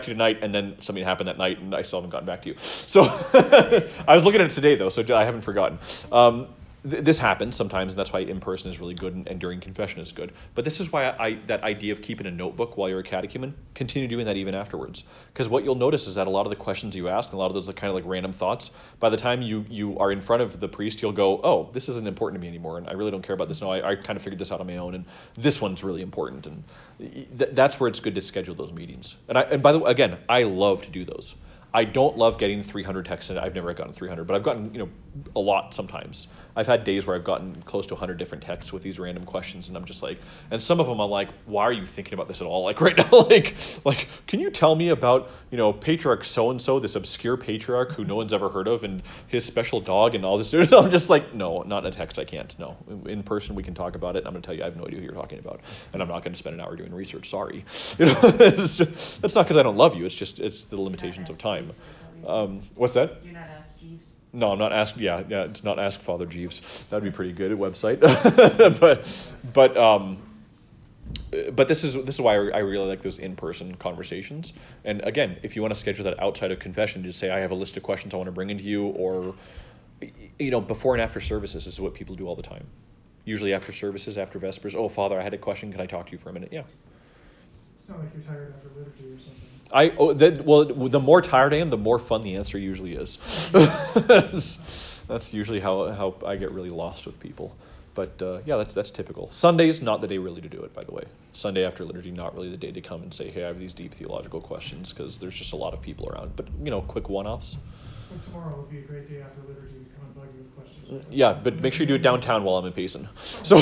Speaker 1: and then something happened that night, and I still haven't gotten back to you. So I was looking at it today, though, so I haven't forgotten. Um, th- this happens sometimes, and that's why in person is really good, and, and during confession is good. But this is why I, I that idea of keeping a notebook while you're a catechumen, continue doing that even afterwards. Because what you'll notice is that a lot of the questions you ask, and a lot of those are kind of like random thoughts, by the time you, you are in front of the priest, you'll go, oh, this isn't important to me anymore, and I really don't care about this. No, I, I kind of figured this out on my own, and this one's really important. And th- that's where it's good to schedule those meetings. And I, and by the way, again, I love to do those. I don't love getting three hundred texts in. I've never gotten three hundred, but I've gotten, you know, a lot sometimes. I've had days where I've gotten close to one hundred different texts with these random questions, and I'm just like, and some of them I'm like, why are you thinking about this at all? Like right now, like, like, can you tell me about, you know, Patriarch so-and-so, this obscure patriarch who no one's ever heard of, and his special dog and all this? I'm just like, no, not in a text, I can't. No, in person we can talk about it, and I'm going to tell you I have no idea who you're talking about, and I'm not going to spend an hour doing research, sorry. You know, it's just, that's not because I don't love you, it's just, it's the limitations of time. Um, what's that?
Speaker 7: You're not Ask Jeeves?
Speaker 1: No, I'm not Ask. Yeah, yeah, it's not Ask Father Jeeves. That'd be pretty good, a website. but, but, um, but this is this is why I really like those in-person conversations. And again, if you want to schedule that outside of confession, just say I have a list of questions I want to bring into you, or, you know, before and after services is what people do all the time. Usually after services, after Vespers. Oh, Father, I had a question. Can I talk to you for a minute? Yeah.
Speaker 5: It's not like you're tired after liturgy or something.
Speaker 1: I oh, that, well, the more tired I am, the more fun the answer usually is. that's, that's usually how how I get really lost with people. But uh, yeah, that's that's typical. Sunday's not the day really to do it, by the way. Sunday after liturgy, not really the day to come and say, hey, I have these deep theological questions, because there's just a lot of people around. But, you know, quick one-offs.
Speaker 5: Well, tomorrow would be a great day after liturgy to come and bug you with questions.
Speaker 1: Yeah, but make sure you do it downtown while I'm in Payson. So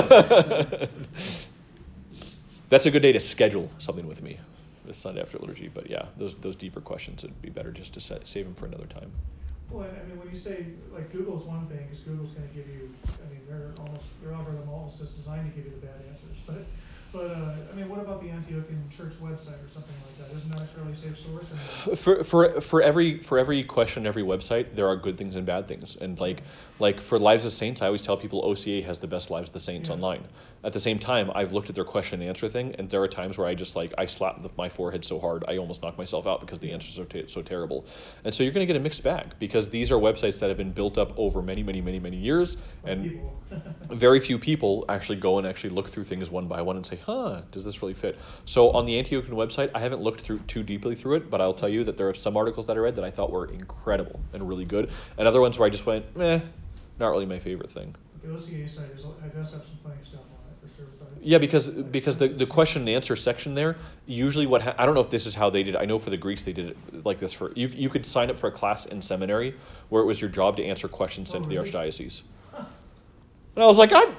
Speaker 1: that's a good day to schedule something with me, this Sunday after liturgy. But yeah, those those deeper questions, it'd be better just to set, save them for another time.
Speaker 5: Well, I mean, when you say, like, Google's one thing, because Google's going to give you, I mean, they're almost, their algorithm almost is designed to give you the bad answers. But, but uh, I mean, what about the Antiochian Church website or something like that? Isn't that a fairly safe source? Or
Speaker 1: for for for every for every question, every website, there are good things and bad things. And like like for Lives of Saints, I always tell people O C A has the best Lives of the Saints
Speaker 5: yeah.
Speaker 1: online. At the same time, I've looked at their question and answer thing, and there are times where I just like I slap my forehead so hard I almost knock myself out because the answers are t- so terrible. And so you're going to get a mixed bag, because these are websites that have been built up over many, many, many, many years, and very few people actually go and actually look through things one by one and say, huh, does this really fit? So on the Antiochian website, I haven't looked through too deeply through it, but I'll tell you that there are some articles that I read that I thought were incredible and really good, and other ones where I just went, meh, not really my favorite thing.
Speaker 5: The O C A site is, it does have some funny stuff on it, for sure. But
Speaker 1: yeah, because because the, the question and answer section there, usually what, ha- I don't know if this is how they did it. I know for the Greeks they did it like this. For you, you could sign up for a class in seminary where it was your job to answer questions sent
Speaker 5: oh,
Speaker 1: to the
Speaker 5: really?
Speaker 1: archdiocese. Huh. And I was like, I,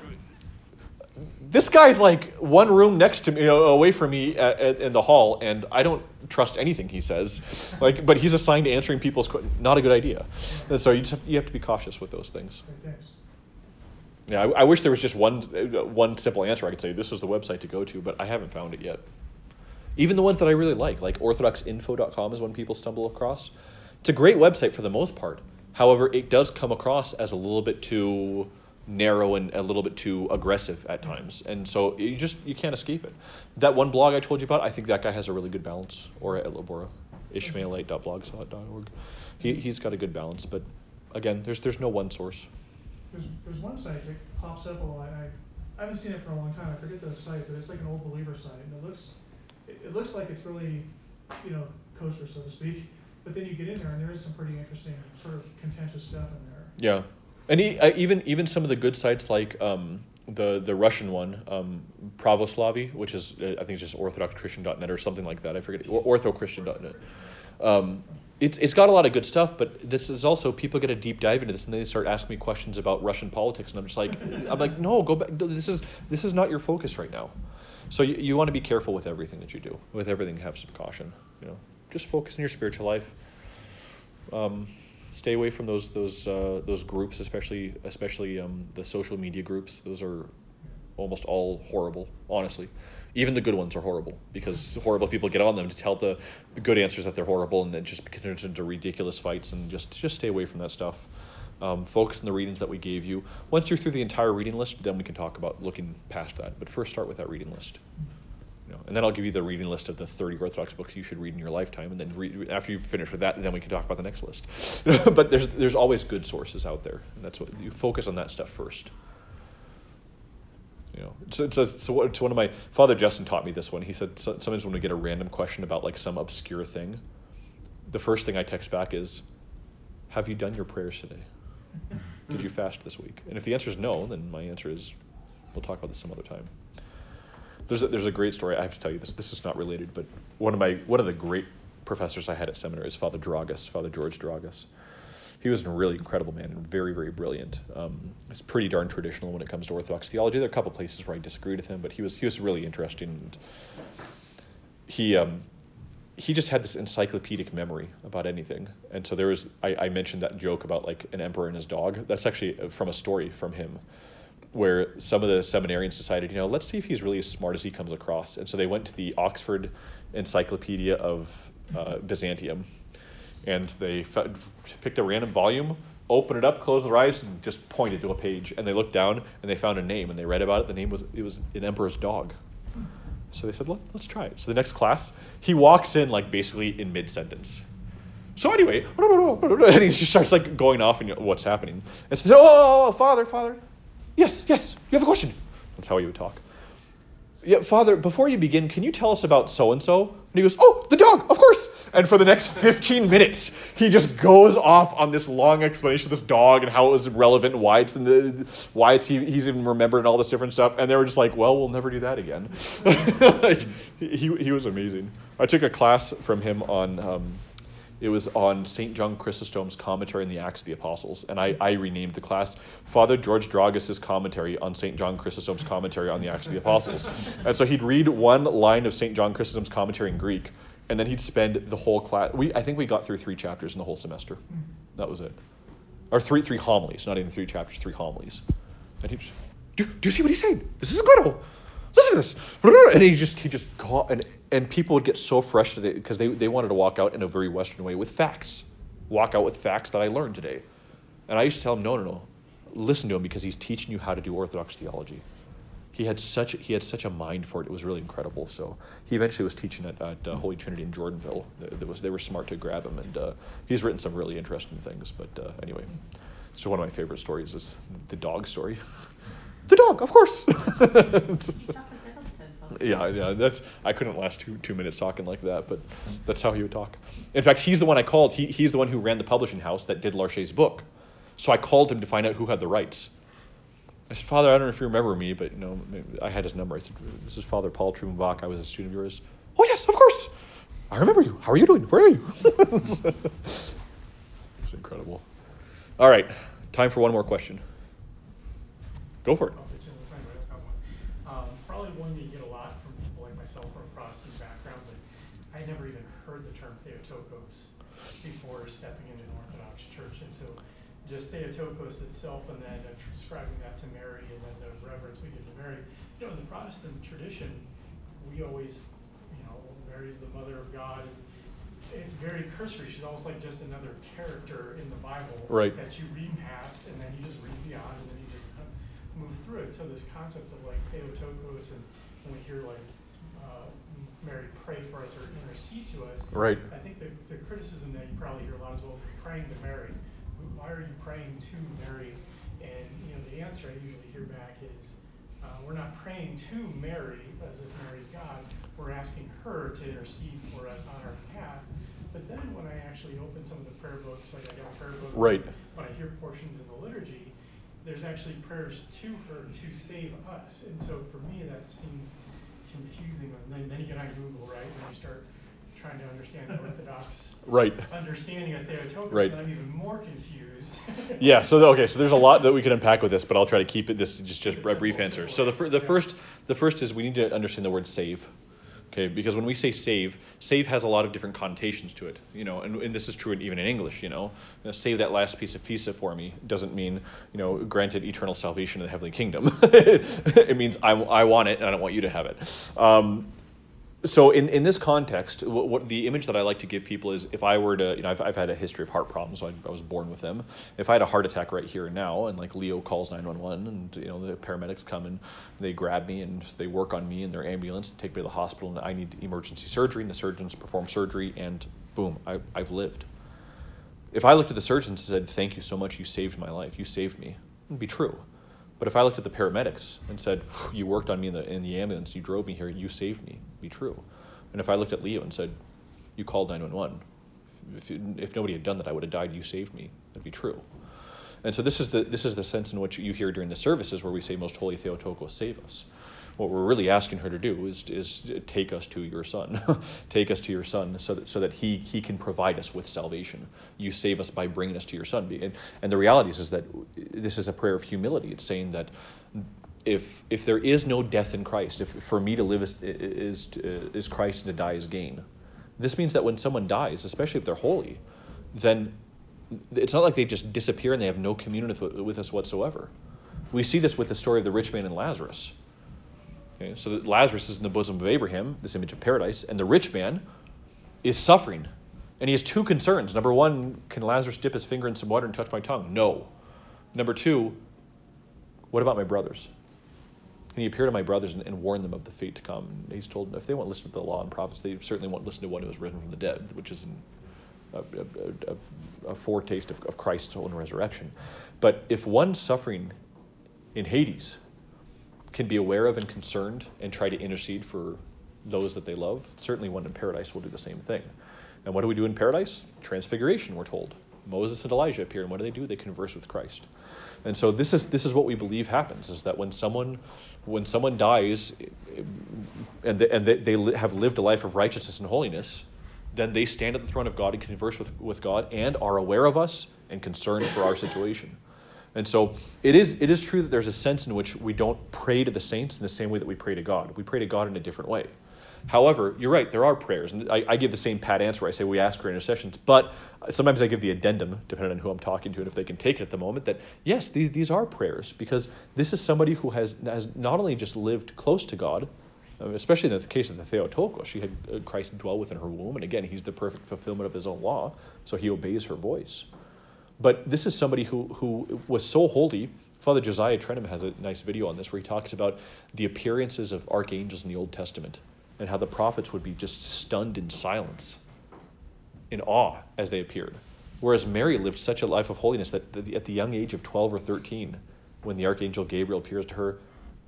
Speaker 1: this guy's like one room next to me, you know, away from me at, at, in the hall, and I don't trust anything he says. Like, but he's assigned to answering people's questions. Not a good idea. And so you just have, you have to be cautious with those things.
Speaker 5: Okay, thanks.
Speaker 1: Yeah, I, I wish there was just one one simple answer I could say, this is the website to go to, but I haven't found it yet. Even the ones that I really like, like orthodox info dot com is one people stumble across. It's a great website for the most part. However, it does come across as a little bit too narrow and a little bit too aggressive at times. And so you just, you can't escape it. That one blog I told you about, I think that guy has a really good balance, or at Labora, ishmaelite dot blogspot dot org. He, he's got a good balance, but again, there's there's no one source.
Speaker 5: There's, there's one site that pops up a lot. I, I haven't seen it for a long time. I forget the site, but it's like an old believer site, and it looks it, it looks like it's really, you know, kosher, so to speak. But then you get in there, and there is some pretty interesting sort of contentious stuff in there.
Speaker 1: Yeah, and he, uh, even even some of the good sites like um, the the Russian one, um, Pravoslavy, which is uh, I think it's just orthodox christian dot net or something like that. I forget, or ortho christian dot net. Um, It's it's got a lot of good stuff, but this is also, people get a deep dive into this and they start asking me questions about Russian politics, and I'm just like, I'm like, no, go back. This is this is not your focus right now. So you, you want to be careful with everything that you do. With everything, have some caution. You know, just focus on your spiritual life. Um, stay away from those those uh, those groups, especially especially um, the social media groups. Those are almost all horrible, honestly. Even the good ones are horrible, because horrible people get on them to tell the good answers that they're horrible, and then just turns into ridiculous fights. And just just stay away from that stuff. Um, focus on the readings that we gave you. Once you're through the entire reading list, then we can talk about looking past that. But first, start with that reading list. You know, and then I'll give you the reading list of the thirty Orthodox books you should read in your lifetime, and then read, after you finish with that, then we can talk about the next list. But there's there's always good sources out there, and that's what you focus on that stuff first. You know, it's, it's, a, it's, a, it's one of my Father Justin taught me this one. He said so, sometimes when we get a random question about like some obscure thing, the first thing I text back is, "Have you done your prayers today? Did you fast this week?" And if the answer is no, then my answer is, we'll talk about this some other time. There's a, there's a great story. I have to tell you this. This is not related, but one of my one of the great professors I had at seminary is Father Dragas, Father George Dragas. He was a really incredible man and very, very brilliant. Um, it's pretty darn traditional when it comes to Orthodox theology. There are a couple places where I disagreed with him, but he was he was really interesting. And he um, he just had this encyclopedic memory about anything. And so there was I, I mentioned that joke about like an emperor and his dog. That's actually from a story from him, where some of the seminarians decided, you know, let's see if he's really as smart as he comes across. And so they went to the Oxford Encyclopedia of uh, Byzantium, and they f- picked a random volume, opened it up, closed their eyes, and just pointed to a page. And they looked down, and they found a name, and they read about it. The name was it was an emperor's dog. So they said, Let, let's try it. So the next class, he walks in like basically in mid-sentence. So anyway, and he just starts like going off and what's happening. And so, oh, Father, Father. Yes, yes, you have a question. That's how he would talk. Yeah, Father, before you begin, can you tell us about so-and-so? And he goes, oh, the dog, of course. And for the next fifteen minutes, he just goes off on this long explanation of this dog and how it was relevant and why it's in the, why it's he, he's even remembered and all this different stuff. And they were just like, well, we'll never do that again. Like, he he was amazing. I took a class from him on... Um, It was on Saint John Chrysostom's commentary on the Acts of the Apostles, and I, I renamed the class Father George Dragas' commentary on Saint John Chrysostom's commentary on the Acts of the Apostles. And so he'd read one line of Saint John Chrysostom's commentary in Greek, and then he'd spend the whole class. We I think we got through three chapters in the whole semester. That was it, or three three homilies, not even three chapters, three homilies. And he just, do, do you see what he's saying? This is incredible. Listen to this. And he just he just caught and. And people would get so frustrated because they, they wanted to walk out in a very Western way with facts. Walk out with facts that I learned today. And I used to tell him, no, no, no. Listen to him because he's teaching you how to do Orthodox theology. He had such he had such a mind for it. It was really incredible. So he eventually was teaching at, at uh, Holy Trinity in Jordanville. There was, they were smart to grab him. And uh, he's written some really interesting things. But uh, anyway, so one of my favorite stories is the dog story. The dog, of course. Yeah, yeah. That's I couldn't last two two minutes talking like that, but that's how he would talk. In fact, he's the one I called. He he's the one who ran the publishing house that did Larcher's book. So I called him to find out who had the rights. I said, Father, I don't know if you remember me, but you know, I had his number. I said, this is Father Paul Trumenbach. I was a student of yours. Oh yes, of course. I remember you. How are you doing? Where are you? It's incredible. All right, time for one more question. Go for it.
Speaker 5: Um, probably one you get a lot from people like myself from a Protestant background, but I never even heard the term Theotokos before stepping into an Orthodox church. And so just Theotokos itself and then ascribing that to Mary and then the reverence we give to Mary. You know, in the Protestant tradition, we always, you know, Mary's the mother of God. And it's very cursory. She's almost like just another character in the Bible
Speaker 1: right.
Speaker 5: that you read past and then you just read beyond and then you just move through it. So this concept of like Theotokos, and when we hear like uh, Mary pray for us or intercede to us,
Speaker 1: right.
Speaker 5: I think the, the criticism that you probably hear a lot is, well, praying to Mary. Why are you praying to Mary? And you know the answer I usually hear back is, uh, we're not praying to Mary as if Mary's God. We're asking her to intercede for us on our behalf. But then when I actually open some of the prayer books, like I got a prayer book,
Speaker 1: right.
Speaker 5: when I hear portions in the liturgy, there's actually prayers to her to save us. And so for me, that seems confusing. And then, then you get on Google, right, when you start trying to understand the Orthodox
Speaker 1: right.
Speaker 5: understanding of Theotokos,
Speaker 1: right.
Speaker 5: then I'm even more confused.
Speaker 1: Yeah, so okay, so there's a lot that we could unpack with this, but I'll try to keep it this just just a brief answer. So the fir- the first the first is we need to understand the word save. Okay, because when we say save, save has a lot of different connotations to it, you know, and, and this is true even in English, you know. You know, save that last piece of pizza for me doesn't mean, you know, granted eternal salvation in the heavenly kingdom. It means I, I want it and I don't want you to have it. Um, So in, in this context, what, what the image that I like to give people is if I were to, you know, I've, I've had a history of heart problems, so I, I was born with them. If I had a heart attack right here and now, and like Leo calls nine one one, and you know the paramedics come and they grab me and they work on me in their ambulance, take me to the hospital, and I need emergency surgery, and the surgeons perform surgery, and boom, I, I've lived. If I looked at the surgeons and said, "Thank you so much, you saved my life, you saved me," it'd be true. But if I looked at the paramedics and said, "You worked on me in the in the ambulance, you drove me here, you saved me," it'd be true. And if I looked at Leo and said, "You called nine one one, if you, if nobody had done that, I would have died. You saved me," that'd be true. And so this is the this is the sense in which you hear during the services where we say, "Most Holy Theotokos, save us." What we're really asking her to do is is take us to your Son, take us to your Son, so that so that he he can provide us with salvation. You save us by bringing us to your Son. And and the reality is, is that this is a prayer of humility. It's saying that if if there is no death in Christ, if for me to live is is is Christ and to die is gain, this means that when someone dies, especially if they're holy, then it's not like they just disappear and they have no communion with us whatsoever. We see this with the story of the rich man and Lazarus. Okay, so that Lazarus is in the bosom of Abraham, this image of paradise, and the rich man is suffering. And he has two concerns. Number one, can Lazarus dip his finger in some water and touch my tongue? No. Number two, what about my brothers? Can he appear to my brothers and, and warn them of the fate to come? And he's told if they won't listen to the law and prophets, they certainly won't listen to one who was risen from the dead, which is an, a, a, a, a foretaste of, of Christ's own resurrection. But if one suffering in Hades can be aware of and concerned and try to intercede for those that they love, certainly one in paradise will do the same thing. And what do we do in paradise? Transfiguration, we're told. Moses and Elijah appear, and what do they do? They converse with Christ. And so this is this is what we believe happens, is that when someone when someone dies and they, and they, they have lived a life of righteousness and holiness, then they stand at the throne of God and converse with, with God and are aware of us and concerned for our situation. And so it is it is true that there's a sense in which we don't pray to the saints in the same way that we pray to God. We pray to God in a different way. However, you're right, there are prayers. And I, I give the same pat answer where I say we ask for intercessions. But sometimes I give the addendum, depending on who I'm talking to and if they can take it at the moment, that yes, these, these are prayers. Because this is somebody who has, has not only just lived close to God, especially in the case of the Theotokos, she had Christ dwell within her womb. And again, he's the perfect fulfillment of his own law. So he obeys her voice. But this is somebody who, who was so holy. Father Josiah Trenham has a nice video on this where he talks about the appearances of archangels in the Old Testament and how the prophets would be just stunned in silence, in awe as they appeared. Whereas Mary lived such a life of holiness that at the young age of twelve or thirteen, when the archangel Gabriel appears to her,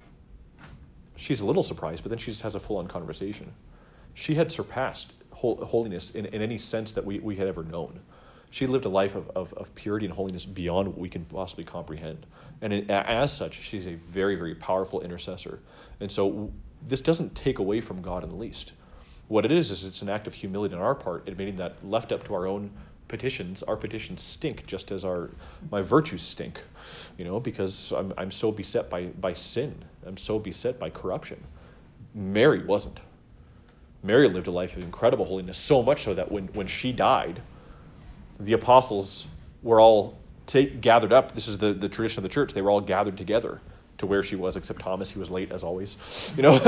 Speaker 1: she's a little surprised, but then she just has a full-on conversation. She had surpassed holiness in, in any sense that we, we had ever known. She lived a life of, of, of purity and holiness beyond what we can possibly comprehend. And it, as such, she's a very, very powerful intercessor. And so this doesn't take away from God in the least. What it is, is it's an act of humility on our part, admitting that left up to our own petitions, our petitions stink just as our my virtues stink, you know, because I'm I'm so beset by, by sin. I'm so beset by corruption. Mary wasn't. Mary lived a life of incredible holiness, so much so that when, when she died, the apostles were all take, gathered up. This is the, the tradition of the church. They were all gathered together to where she was, except Thomas. He was late, as always, you know,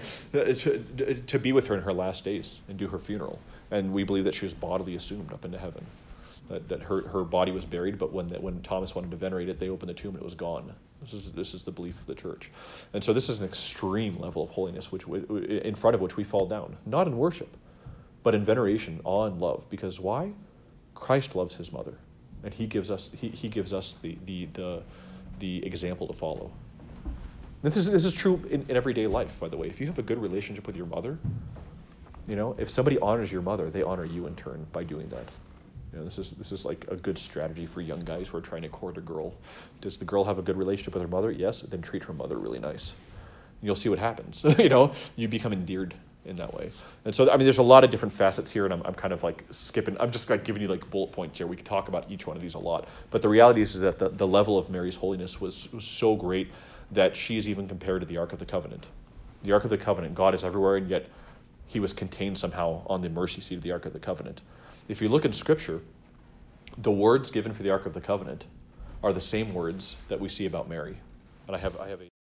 Speaker 1: to, to be with her in her last days and do her funeral. And we believe that she was bodily assumed up into heaven, that, that her, her body was buried, but when when Thomas wanted to venerate it, they opened the tomb and it was gone. This is this is the belief of the church. And so this is an extreme level of holiness, which we, in front of which we fall down, not in worship, but in veneration, awe, and love. Because why? Christ loves his mother, and he gives us he, he gives us the the the the example to follow. This is this is true in, in everyday life, by the way. If you have a good relationship with your mother, you know, if somebody honors your mother, they honor you in turn by doing that. You know, this is this is like a good strategy for young guys who are trying to court a girl. Does the girl have a good relationship with her mother? Yes, then treat her mother really nice. And you'll see what happens. You know, you become endeared in that way. And so, I mean, there's a lot of different facets here, and I'm, I'm kind of like skipping. I'm just like giving you like bullet points here. We could talk about each one of these a lot. But the reality is that the, the level of Mary's holiness was, was so great that she is even compared to the Ark of the Covenant. The Ark of the Covenant, God is everywhere, and yet he was contained somehow on the mercy seat of the Ark of the Covenant. If you look in Scripture, the words given for the Ark of the Covenant are the same words that we see about Mary. And I have I have a